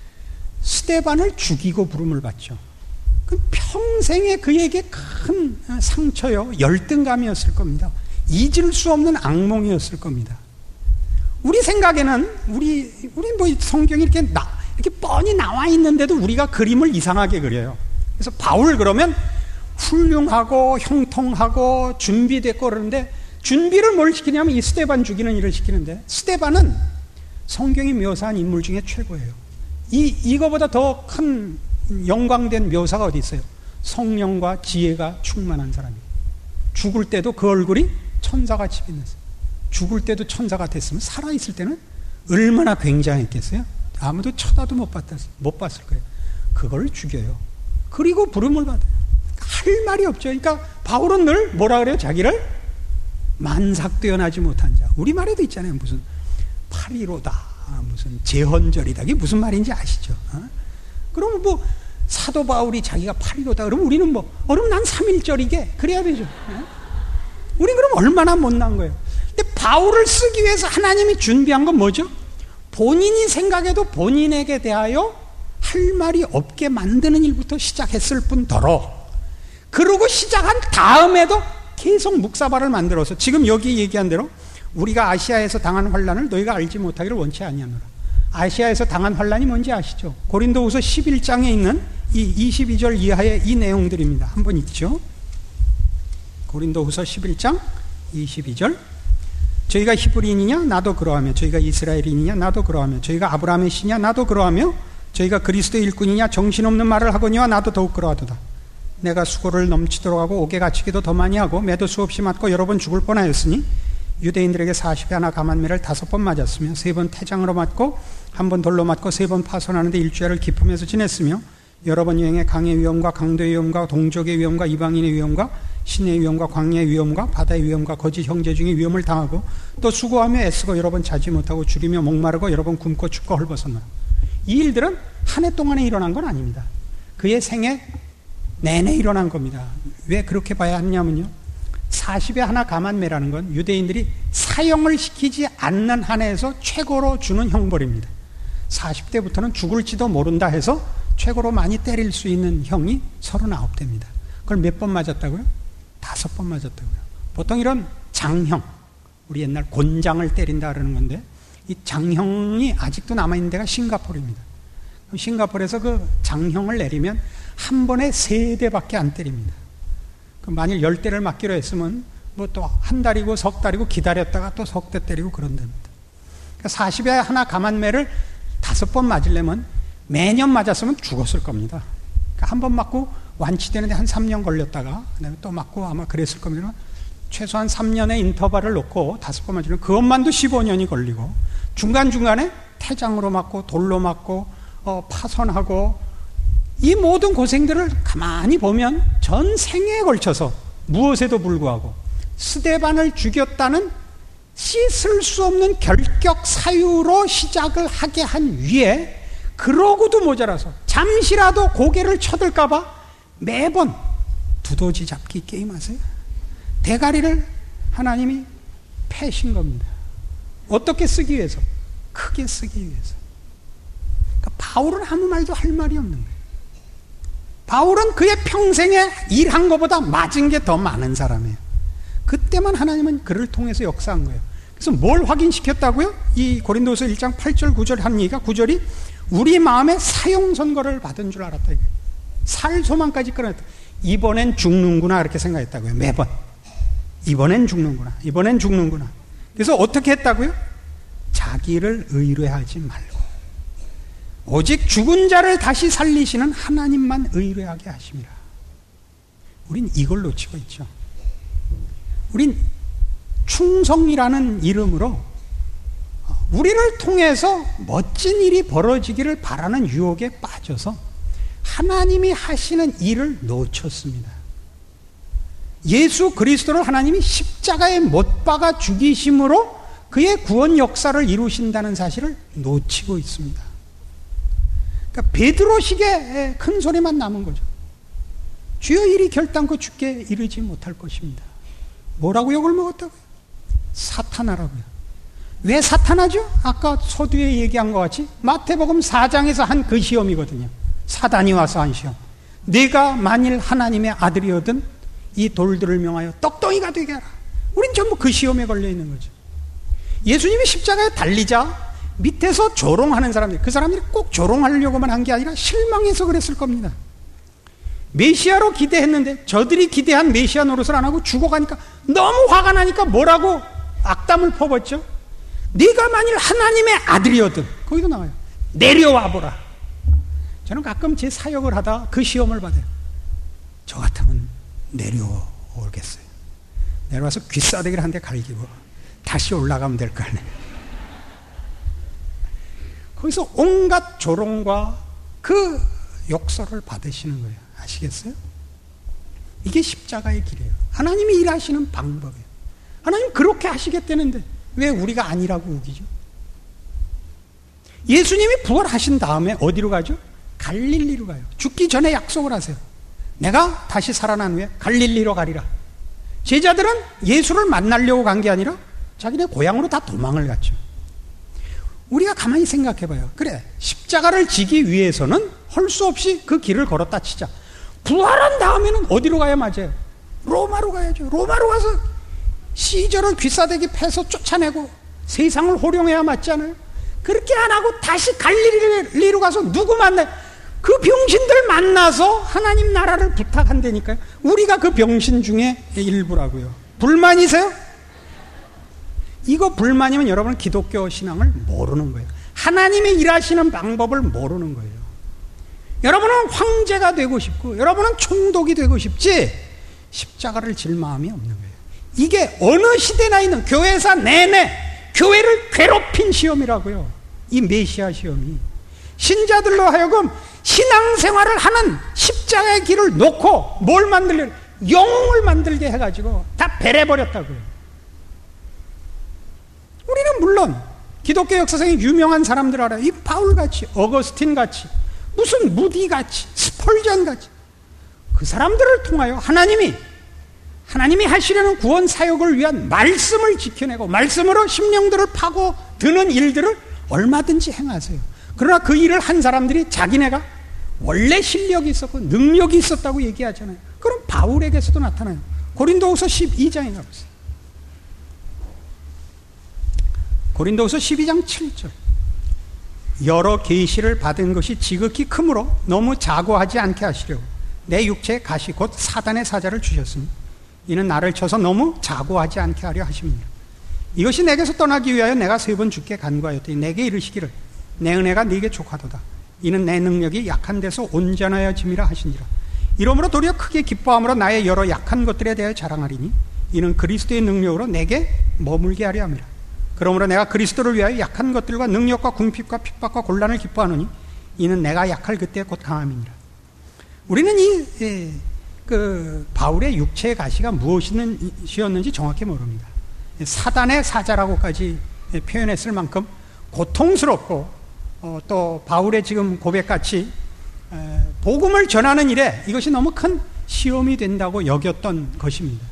스데반을 죽이고 부름을 받죠. 그 평생에 그에게 큰 상처요, 열등감이었을 겁니다. 잊을 수 없는 악몽이었을 겁니다. 우리 생각에는 우리 뭐 성경이 이렇게 뻔히 나와 있는데도 우리가 그림을 이상하게 그려요. 그래서 바울 그러면 훌륭하고 형통하고 준비됐고 그러는데, 준비를 뭘 시키냐면 이 스데반 죽이는 일을 시키는데, 스데반은 성경이 묘사한 인물 중에 최고예요. 이거보다 더 큰 영광된 묘사가 어디 있어요? 성령과 지혜가 충만한 사람이에요. 죽을 때도 그 얼굴이 천사같이 빛났어요. 죽을 때도 천사가 됐으면 살아있을 때는 얼마나 굉장했겠어요? 아무도 쳐다도 못 봤을 거예요. 그걸 죽여요. 그리고 부름을 받아요. 할 말이 없죠. 그러니까 바울은 늘 뭐라 그래요? 자기를 만삭되어나지 못한 자. 우리말에도 있잖아요. 무슨 8.15다, 무슨 제헌절이다. 이게 무슨 말인지 아시죠? 그러면 뭐 사도 바울이 자기가 8.15다 그러면 우리는 그럼 난 3.1절이게 그래야 되죠. 우린 그럼 얼마나 못난 거예요. 근데 바울을 쓰기 위해서 하나님이 준비한 건 뭐죠? 본인이 생각해도 본인에게 대하여 할 말이 없게 만드는 일부터 시작했을 뿐더러, 그러고 시작한 다음에도 계속 묵사발을 만들어서, 지금 여기 얘기한 대로 우리가 아시아에서 당한 환난을 너희가 알지 못하기를 원치 아니하노라. 아시아에서 당한 환난이 뭔지 아시죠? 고린도후서 11장에 있는 이 22절 이하의 이 내용들입니다. 한번 읽죠. 고린도후서 11장 22절. 저희가 히브리인이냐? 나도 그러하며. 저희가 이스라엘인이냐? 나도 그러하며. 저희가 아브라함의 씨냐? 나도 그러하며. 저희가 그리스도의 일꾼이냐? 정신없는 말을 하거니와 나도 더욱 그러하도다. 내가 수고를 넘치도록 하고 옥에 갇히기도 더 많이 하고 매도 수없이 맞고 여러 번 죽을 뻔하였으니, 유대인들에게 40에 하나 감한매를 5번 맞았으며 3번 태장으로 맞고 1번 돌로 맞고 3번 파손하는데 일주일을 기품해서 지냈으며, 여러 번 여행에 강의 위험과 강도의 위험과 동족의 위험과 이방인의 위험과 신의 위험과 광야의 위험과 바다의 위험과 거짓 형제 중에 위험을 당하고, 또 수고하며 애쓰고 여러 번 자지 못하고 줄이며 목마르고 여러 번 굶고 춥고 헐벗었노라. 이 일들은 한 해 동안에 일어난 건 아닙니다. 그의 생애 내내 일어난 겁니다. 왜 그렇게 봐야 하냐면요, 40에 하나 감한매라는 건 유대인들이 사형을 시키지 않는 한 해에서 최고로 주는 형벌입니다. 40대부터는 죽을지도 모른다 해서 최고로 많이 때릴 수 있는 형이 39대입니다. 그걸 몇 번 맞았다고요? 5번 맞았다고요. 보통 이런 장형, 우리 옛날 곤장을 때린다 그러는 건데, 이 장형이 아직도 남아있는 데가 싱가포르입니다. 싱가포르에서 그 장형을 내리면 한 번에 3대밖에 안 때립니다. 만일 10대를 맞기로 했으면 뭐 또 한 달이고 석 달이고 기다렸다가 또 석 대 때리고 그런답니다. 그러니까 40에 하나 감한매를 5번 맞으려면 매년 맞았으면 죽었을 겁니다. 그러니까 한 번 맞고 완치되는데 한 3년 걸렸다가 그다음에 또 맞고 아마 그랬을 겁니다. 최소한 3년의 인터벌을 놓고 5번 맞으면 그것만도 15년이 걸리고, 중간중간에 태장으로 맞고 돌로 맞고 파손하고, 이 모든 고생들을 가만히 보면 전 생애에 걸쳐서 무엇에도 불구하고 스데반을 죽였다는 씻을 수 없는 결격 사유로 시작을 하게 한 위에, 그러고도 모자라서 잠시라도 고개를 쳐들까봐 매번 두더지 잡기 게임 하세요. 대가리를 하나님이 패신 겁니다. 어떻게 쓰기 위해서? 크게 쓰기 위해서. 그러니까 바울은 아무 말도 할 말이 없는 거예요. 바울은 그의 평생에 일한 것보다 맞은 게 더 많은 사람이에요. 그때만 하나님은 그를 통해서 역사한 거예요. 그래서 뭘 확인시켰다고요? 이 고린도서 1장 8절 9절 한 얘기가, 9절이 우리 마음에 사형 선고를 받은 줄 알았다. 살 소망까지 끊었다. 이번엔 죽는구나 이렇게 생각했다고요. 매번 이번엔 죽는구나, 이번엔 죽는구나. 그래서 어떻게 했다고요? 자기를 의뢰하지 말고 오직 죽은 자를 다시 살리시는 하나님만 의뢰하게 하심이라. 우린 이걸 놓치고 있죠. 우린 충성이라는 이름으로 우리를 통해서 멋진 일이 벌어지기를 바라는 유혹에 빠져서 하나님이 하시는 일을 놓쳤습니다. 예수 그리스도를 하나님이 십자가에 못 박아 죽이심으로 그의 구원 역사를 이루신다는 사실을 놓치고 있습니다. 그러니까 베드로식의 큰 소리만 남은 거죠. 주여 이리 결단코 주께 이르지 못할 것입니다. 뭐라고 욕을 먹었다고요? 사탄하라고요. 왜 사탄하죠? 아까 서두에 얘기한 것 같이 마태복음 4장에서 한 그 시험이거든요. 사단이 와서 한 시험. 네가 만일 하나님의 아들이거든 이 돌들을 명하여 떡덩이가 되게 하라. 우린 전부 그 시험에 걸려 있는 거죠. 예수님이 십자가에 달리자 밑에서 조롱하는 사람들, 그 사람들이 꼭 조롱하려고만 한 게 아니라 실망해서 그랬을 겁니다. 메시아로 기대했는데 저들이 기대한 메시아 노릇을 안 하고 죽어가니까 너무 화가 나니까 뭐라고 악담을 퍼붓죠? 네가 만일 하나님의 아들이거든, 거기도 나와요. 내려와 보라. 저는 가끔 제 사역을 하다 그 시험을 받아요. 저 같으면 내려오겠어요. 내려와서 귀싸대기를 한 대 갈기고 다시 올라가면 될 거 아니에요. 거기서 온갖 조롱과 그 욕설을 받으시는 거예요. 아시겠어요? 이게 십자가의 길이에요. 하나님이 일하시는 방법이에요. 하나님 그렇게 하시겠다는데 왜 우리가 아니라고 우기죠? 예수님이 부활하신 다음에 어디로 가죠? 갈릴리로 가요. 죽기 전에 약속을 하세요. 내가 다시 살아난 후에 갈릴리로 가리라. 제자들은 예수를 만나려고 간 게 아니라 자기네 고향으로 다 도망을 갔죠. 우리가 가만히 생각해 봐요. 그래, 십자가를 지기 위해서는 할 수 없이 그 길을 걸었다 치자. 부활한 다음에는 어디로 가야 맞아요? 로마로 가야죠. 로마로 가서 시절을 귀싸대기 패서 쫓아내고 세상을 호령해야 맞잖아요. 그렇게 안 하고 다시 갈릴리로 가서 누구 만나요? 그 병신들 만나서 하나님 나라를 부탁한다니까요. 우리가 그 병신 중에 일부라고요. 불만이세요? 이거 불만이면 여러분은 기독교 신앙을 모르는 거예요. 하나님의 일하시는 방법을 모르는 거예요. 여러분은 황제가 되고 싶고 여러분은 총독이 되고 싶지 십자가를 질 마음이 없는 거예요. 이게 어느 시대나 있는 교회사 내내 교회를 괴롭힌 시험이라고요. 이 메시아 시험이 신자들로 하여금 신앙생활을 하는 십자가의 길을 놓고 뭘 만들려? 영웅을 만들게 해가지고 다 배려버렸다고요. 우리는 물론 기독교 역사상에 유명한 사람들 알아요. 이 바울같이, 어거스틴같이, 무슨 무디같이, 스펄전같이 그 사람들을 통하여 하나님이 하시려는 구원 사역을 위한 말씀을 지켜내고 말씀으로 심령들을 파고 드는 일들을 얼마든지 행하세요. 그러나 그 일을 한 사람들이 자기네가 원래 실력이 있었고 능력이 있었다고 얘기하잖아요. 그럼 바울에게서도 나타나요. 고린도후서 12장에 가보세요. 고린도후서 12장 7절. 여러 계시를 받은 것이 지극히 크므로 너무 자고하지 않게 하시려고 내 육체에 가시 곧 사단의 사자를 주셨으니 이는 나를 쳐서 너무 자고하지 않게 하려 하심이니라. 이것이 내게서 떠나기 위하여 내가 3번 주께 간구하였더니 내게 이르시기를 내 은혜가 네게 족하도다. 이는 내 능력이 약한 데서 온전하여짐이라 하시니라. 이러므로 도리어 크게 기뻐함으로 나의 여러 약한 것들에 대하여 자랑하리니 이는 그리스도의 능력으로 내게 머물게 하려 함이라. 그러므로 내가 그리스도를 위하여 약한 것들과 능력과 궁핍과 핍박과 곤란을 기뻐하노니 이는 내가 약할 그때 곧 강함이니라. 우리는 그 바울의 육체의 가시가 무엇이었는지 정확히 모릅니다. 사단의 사자라고까지 표현했을 만큼 고통스럽고 또 바울의 지금 고백같이 복음을 전하는 일에 이것이 너무 큰 시험이 된다고 여겼던 것입니다.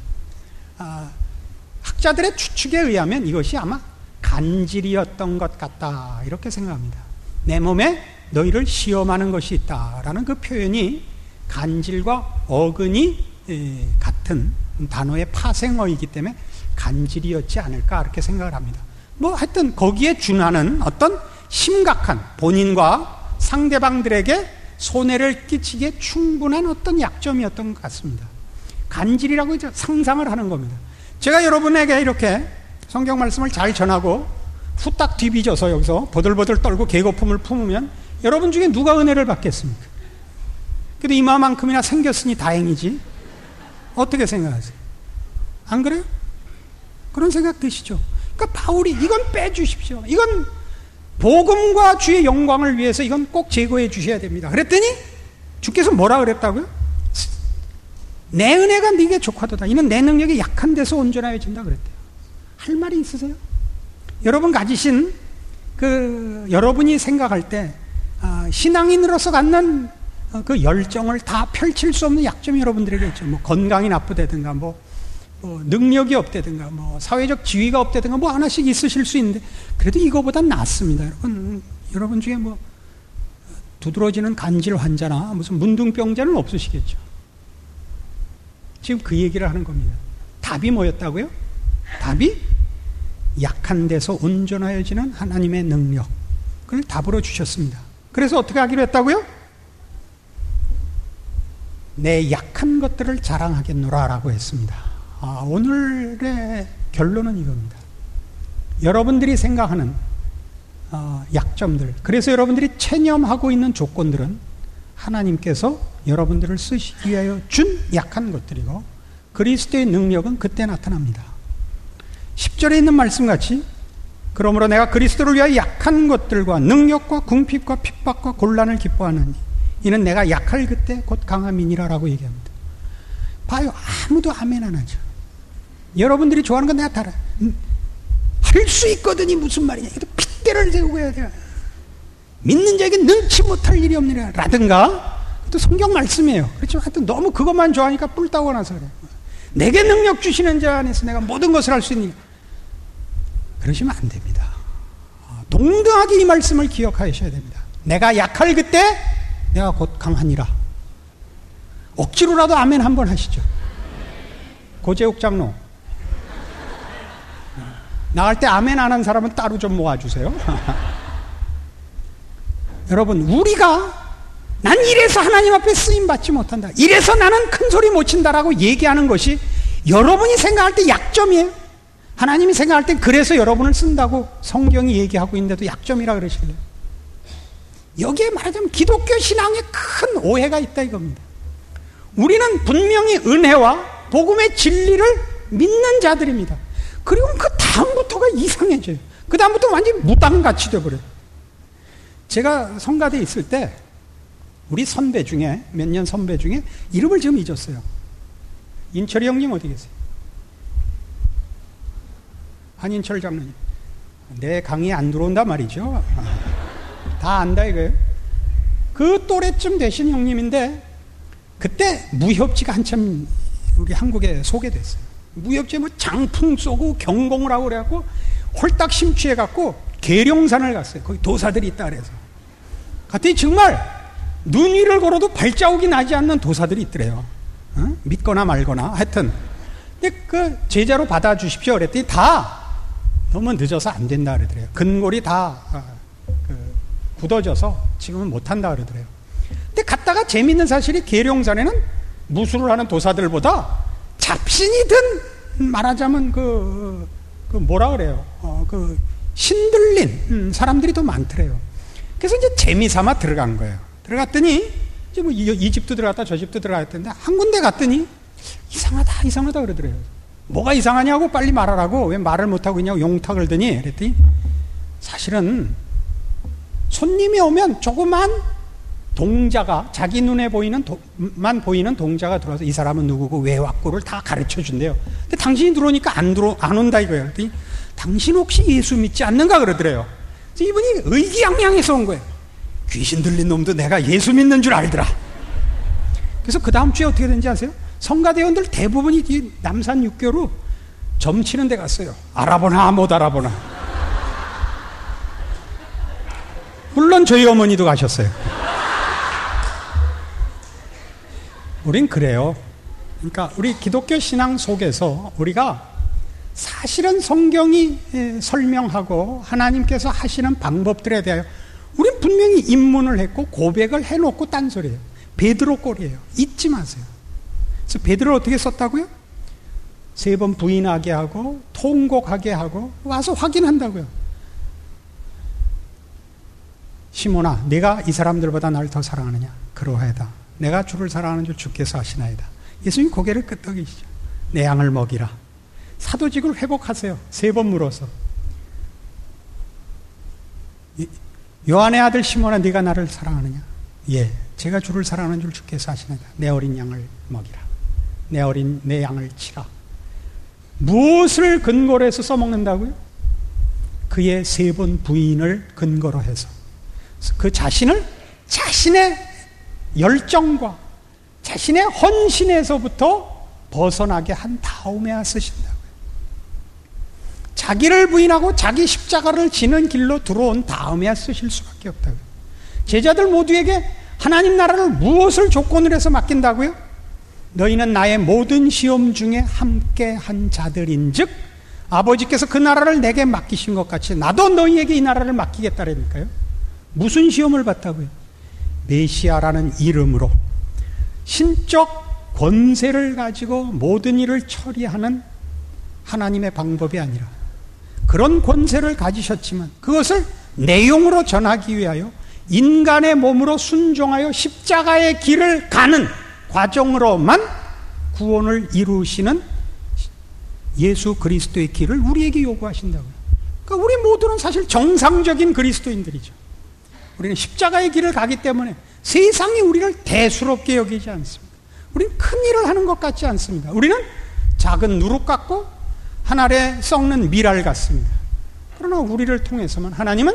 학자들의 추측에 의하면 이것이 아마 간질이었던 것 같다 이렇게 생각합니다. 내 몸에 너희를 시험하는 것이 있다라는 그 표현이 간질과 어근이 같은 단어의 파생어이기 때문에 간질이었지 않을까 이렇게 생각을 합니다. 뭐 하여튼 거기에 준하는 어떤 심각한 본인과 상대방들에게 손해를 끼치기에 충분한 어떤 약점이었던 것 같습니다. 간질이라고 이제 상상을 하는 겁니다. 제가 여러분에게 이렇게 성경 말씀을 잘 전하고 후딱 뒤비져서 여기서 버들버들 떨고 계거품을 품으면 여러분 중에 누가 은혜를 받겠습니까? 그래도 이마만큼이나 생겼으니 다행이지. 어떻게 생각하세요? 안 그래요? 그런 생각 드시죠? 그러니까 바울이 이건 빼주십시오. 이건 복음과 주의 영광을 위해서 이건 꼭 제거해 주셔야 됩니다. 그랬더니 주께서 뭐라 그랬다고요? 내 은혜가 네게 족하도다. 이는 내 능력이 약한 데서 온전하여진다 그랬대요. 할 말이 있으세요? 여러분 가지신 여러분이 생각할 때 신앙인으로서 갖는 그 열정을 다 펼칠 수 없는 약점이 여러분들에게 있죠. 뭐 건강이 나쁘다든가, 뭐 능력이 없다든가, 뭐 사회적 지위가 없다든가, 뭐 하나씩 있으실 수 있는데, 그래도 이거보단 낫습니다. 여러분 중에 뭐 두드러지는 간질 환자나 무슨 문둥병자는 없으시겠죠. 지금 그 얘기를 하는 겁니다. 답이 뭐였다고요? 답이 약한 데서 온전하여지는 하나님의 능력, 그걸 답으로 주셨습니다. 그래서 어떻게 하기로 했다고요? 내 약한 것들을 자랑하겠노라 라고 했습니다. 오늘의 결론은 이겁니다. 여러분들이 생각하는 약점들, 그래서 여러분들이 체념하고 있는 조건들은 하나님께서 여러분들을 쓰시기 위하여 준 약한 것들이고, 그리스도의 능력은 그때 나타납니다. 10절에 있는 말씀같이, 그러므로 내가 그리스도를 위하여 약한 것들과 능력과 궁핍과 핍박과 곤란을 기뻐하느니 이는 내가 약할 그때 곧 강함이니라 라고 얘기합니다. 봐요, 아무도 아멘 안 하죠. 여러분들이 좋아하는 건 내가 다 할 수 있거든이 무슨 말이냐, 핏대를 세우고 해야 돼, 믿는 자에게 능치 못할 일이 없느니라 라든가, 또 성경 말씀이에요. 그렇지만 하여튼 너무 그것만 좋아하니까 뿔 따고 나서 그래. 내게 능력 주시는 자 안에서 내가 모든 것을 할 수 있느냐, 그러시면 안 됩니다. 동등하게 이 말씀을 기억하셔야 됩니다. 내가 약할 그때 내가 곧 강하니라. 억지로라도 아멘 한번 하시죠. 고재욱 장로, 나갈 때 아멘 안 한 사람은 따로 좀 모아주세요. 여러분, 우리가 난 이래서 하나님 앞에 쓰임받지 못한다, 이래서 나는 큰 소리 못 친다라고 얘기하는 것이 여러분이 생각할 때 약점이에요. 하나님이 생각할 때 그래서 여러분을 쓴다고 성경이 얘기하고 있는데도 약점이라 그러실래요? 여기에 말하자면 기독교 신앙에 큰 오해가 있다 이겁니다. 우리는 분명히 은혜와 복음의 진리를 믿는 자들입니다. 그리고 그 다음부터가 이상해져요. 그 다음부터 완전히 무당같이 돼버려요. 제가 성가대에 있을 때 우리 선배 중에, 몇 년 선배 중에 이름을 지금 잊었어요. 인철이 형님 어디 계세요? 한인철 장로님. 내 강의에 안 들어온단 말이죠. 다 안다 이거예요. 그 또래쯤 되신 형님인데, 그때 무협지가 한참 우리 한국에 소개됐어요. 무협지에 뭐 장풍 쏘고 경공을 하고 그래갖고 홀딱 심취해갖고 계룡산을 갔어요. 거기 도사들이 있다 그래서. 갔더니 정말 눈 위를 걸어도 발자국이 나지 않는 도사들이 있더래요. 믿거나 말거나 하여튼. 근데 그 제자로 받아주십시오 그랬더니 다 너무 늦어서 안 된다 그러더래요. 근골이 다 굳어져서 지금은 못한다 그러더래요. 근데 갔다가 재밌는 사실이, 계룡산에는 무술을 하는 도사들보다 잡신이든 말하자면 그 뭐라 그래요, 그 신들린 사람들이 더 많더래요. 그래서 이제 재미삼아 들어간 거예요. 들어갔더니 이제 뭐 이 집도 들어갔다 저 집도 들어갔던데, 한 군데 갔더니 이상하다 그러더래요. 뭐가 이상하냐고 빨리 말하라고, 왜 말을 못하고 있냐고 용탁 걸더니, 그랬더니 사실은 손님이 오면 조그만 동자가, 자기 눈에 보이는 만 보이는 동자가 들어와서 이 사람은 누구고 왜 왔고를 다 가르쳐 준대요. 근데 당신이 들어오니까 안 온다 이거예요. 그랬더니 당신 혹시 예수 믿지 않는가 그러더래요. 그래서 이분이 의기양양해서 온 거예요. 귀신 들린 놈도 내가 예수 믿는 줄 알더라. 그래서 그 다음 주에 어떻게 된지 아세요? 성가대원들 대부분이 남산 육교로 점치는 데 갔어요. 알아보나 못 알아보나. 물론 저희 어머니도 가셨어요. 우린 그래요. 그러니까 우리 기독교 신앙 속에서 우리가 사실은 성경이 설명하고 하나님께서 하시는 방법들에 대하여 우린 분명히 입문을 했고 고백을 해놓고 딴소리예요. 베드로 꼴이에요. 잊지 마세요. 그래서 베드로를 어떻게 썼다고요? 3번 부인하게 하고 통곡하게 하고 와서 확인한다고요. 시몬아, 네가 이 사람들보다 나를 더 사랑하느냐? 그러하다. 내가 주를 사랑하는 줄 주께서 아시나이다. 예수님 고개를 끄덕이시죠. 내 양을 먹이라. 사도직을 회복하세요. 3번 물어서. 요한의 아들 시몬아, 네가 나를 사랑하느냐? 예, 제가 주를 사랑하는 줄 주께서 아시나이다. 내 어린 양을 먹이라. 내 양을 치라. 무엇을 근거로 해서 써먹는다고요? 그의 3번 부인을 근거로 해서. 그 자신을 자신의 열정과 자신의 헌신에서부터 벗어나게 한 다음에야 쓰신다고요. 자기를 부인하고 자기 십자가를 지는 길로 들어온 다음에야 쓰실 수밖에 없다고요. 제자들 모두에게 하나님 나라를 무엇을 조건으로 해서 맡긴다고요? 너희는 나의 모든 시험 중에 함께 한 자들인 즉 아버지께서 그 나라를 내게 맡기신 것 같이 나도 너희에게 이 나라를 맡기겠다라니까요. 무슨 시험을 받다고요? 메시아라는 이름으로 신적 권세를 가지고 모든 일을 처리하는 하나님의 방법이 아니라 그런 권세를 가지셨지만 그것을 내용으로 전하기 위하여 인간의 몸으로 순종하여 십자가의 길을 가는 과정으로만 구원을 이루시는 예수 그리스도의 길을 우리에게 요구하신다고요. 그러니까 우리 모두는 사실 정상적인 그리스도인들이죠. 우리는 십자가의 길을 가기 때문에 세상이 우리를 대수롭게 여기지 않습니다. 우리는 큰 일을 하는 것 같지 않습니다. 우리는 작은 누룩 같고 하늘에 썩는 미랄 같습니다. 그러나 우리를 통해서만 하나님은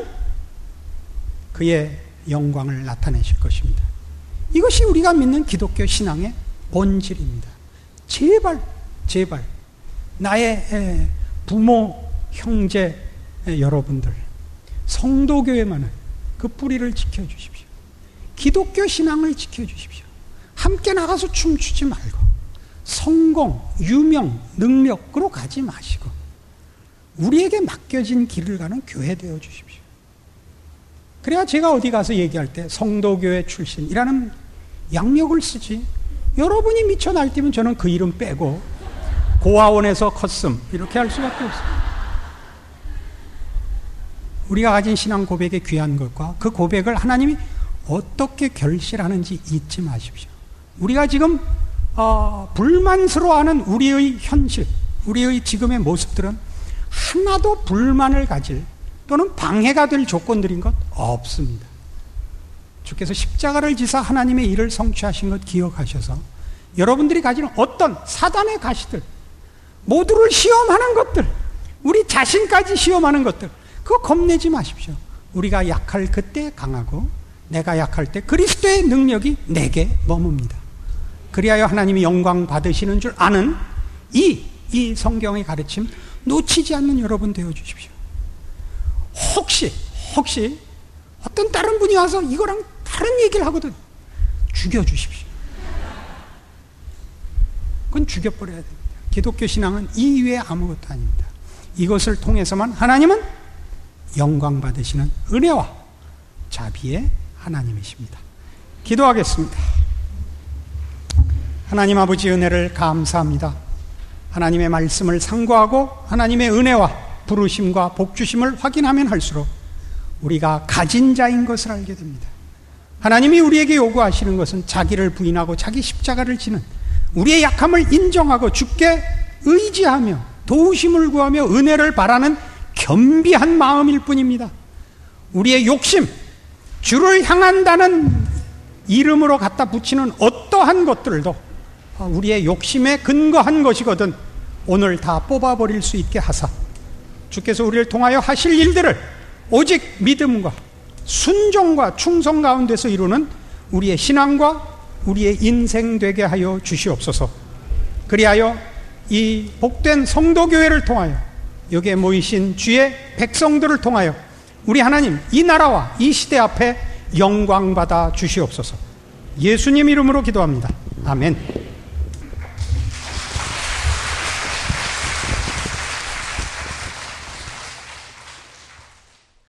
그의 영광을 나타내실 것입니다. 이것이 우리가 믿는 기독교 신앙의 본질입니다. 제발 나의 부모, 형제 여러분들 성도교회만은 그 뿌리를 지켜주십시오. 기독교 신앙을 지켜주십시오. 함께 나가서 춤추지 말고 성공, 유명, 능력으로 가지 마시고 우리에게 맡겨진 길을 가는 교회 되어 주십시오. 그래야 제가 어디 가서 얘기할 때 성도교회 출신이라는 양력을 쓰지, 여러분이 미쳐 날뛰면 저는 그 이름 빼고 고아원에서 컸음 이렇게 할 수밖에 없습니다. 우리가 가진 신앙 고백의 귀한 것과 그 고백을 하나님이 어떻게 결실하는지 잊지 마십시오. 우리가 지금 불만스러워하는 우리의 현실, 우리의 지금의 모습들은 하나도 불만을 가질 또는 방해가 될 조건들인 것 없습니다. 주께서 십자가를 지사 하나님의 일을 성취하신 것 기억하셔서 여러분들이 가지는 어떤 사단의 가시들, 모두를 시험하는 것들, 우리 자신까지 시험하는 것들, 그거 겁내지 마십시오. 우리가 약할 그때 강하고 내가 약할 때 그리스도의 능력이 내게 머뭅니다. 그리하여 하나님이 영광 받으시는 줄 아는 이 성경의 가르침 놓치지 않는 여러분 되어 주십시오. 혹시 어떤 다른 분이 와서 이거랑 다른 얘기를 하거든 죽여주십시오. 그건 죽여버려야 됩니다. 기독교 신앙은 이 이외에 아무것도 아닙니다. 이것을 통해서만 하나님은 영광 받으시는 은혜와 자비의 하나님이십니다. 기도하겠습니다. 하나님 아버지 은혜를 감사합니다. 하나님의 말씀을 상고하고 하나님의 은혜와 부르심과 복주심을 확인하면 할수록 우리가 가진 자인 것을 알게 됩니다. 하나님이 우리에게 요구하시는 것은 자기를 부인하고 자기 십자가를 지는 우리의 약함을 인정하고 주께 의지하며 도우심을 구하며 은혜를 바라는 겸비한 마음일 뿐입니다. 우리의 욕심, 주를 향한다는 이름으로 갖다 붙이는 어떠한 것들도 우리의 욕심에 근거한 것이거든 오늘 다 뽑아버릴 수 있게 하사 주께서 우리를 통하여 하실 일들을 오직 믿음과 순종과 충성 가운데서 이루는 우리의 신앙과 우리의 인생 되게 하여 주시옵소서. 그리하여 이 복된 성도교회를 통하여 여기에 모이신 주의 백성들을 통하여 우리 하나님 이 나라와 이 시대 앞에 영광 받아 주시옵소서. 예수님 이름으로 기도합니다. 아멘.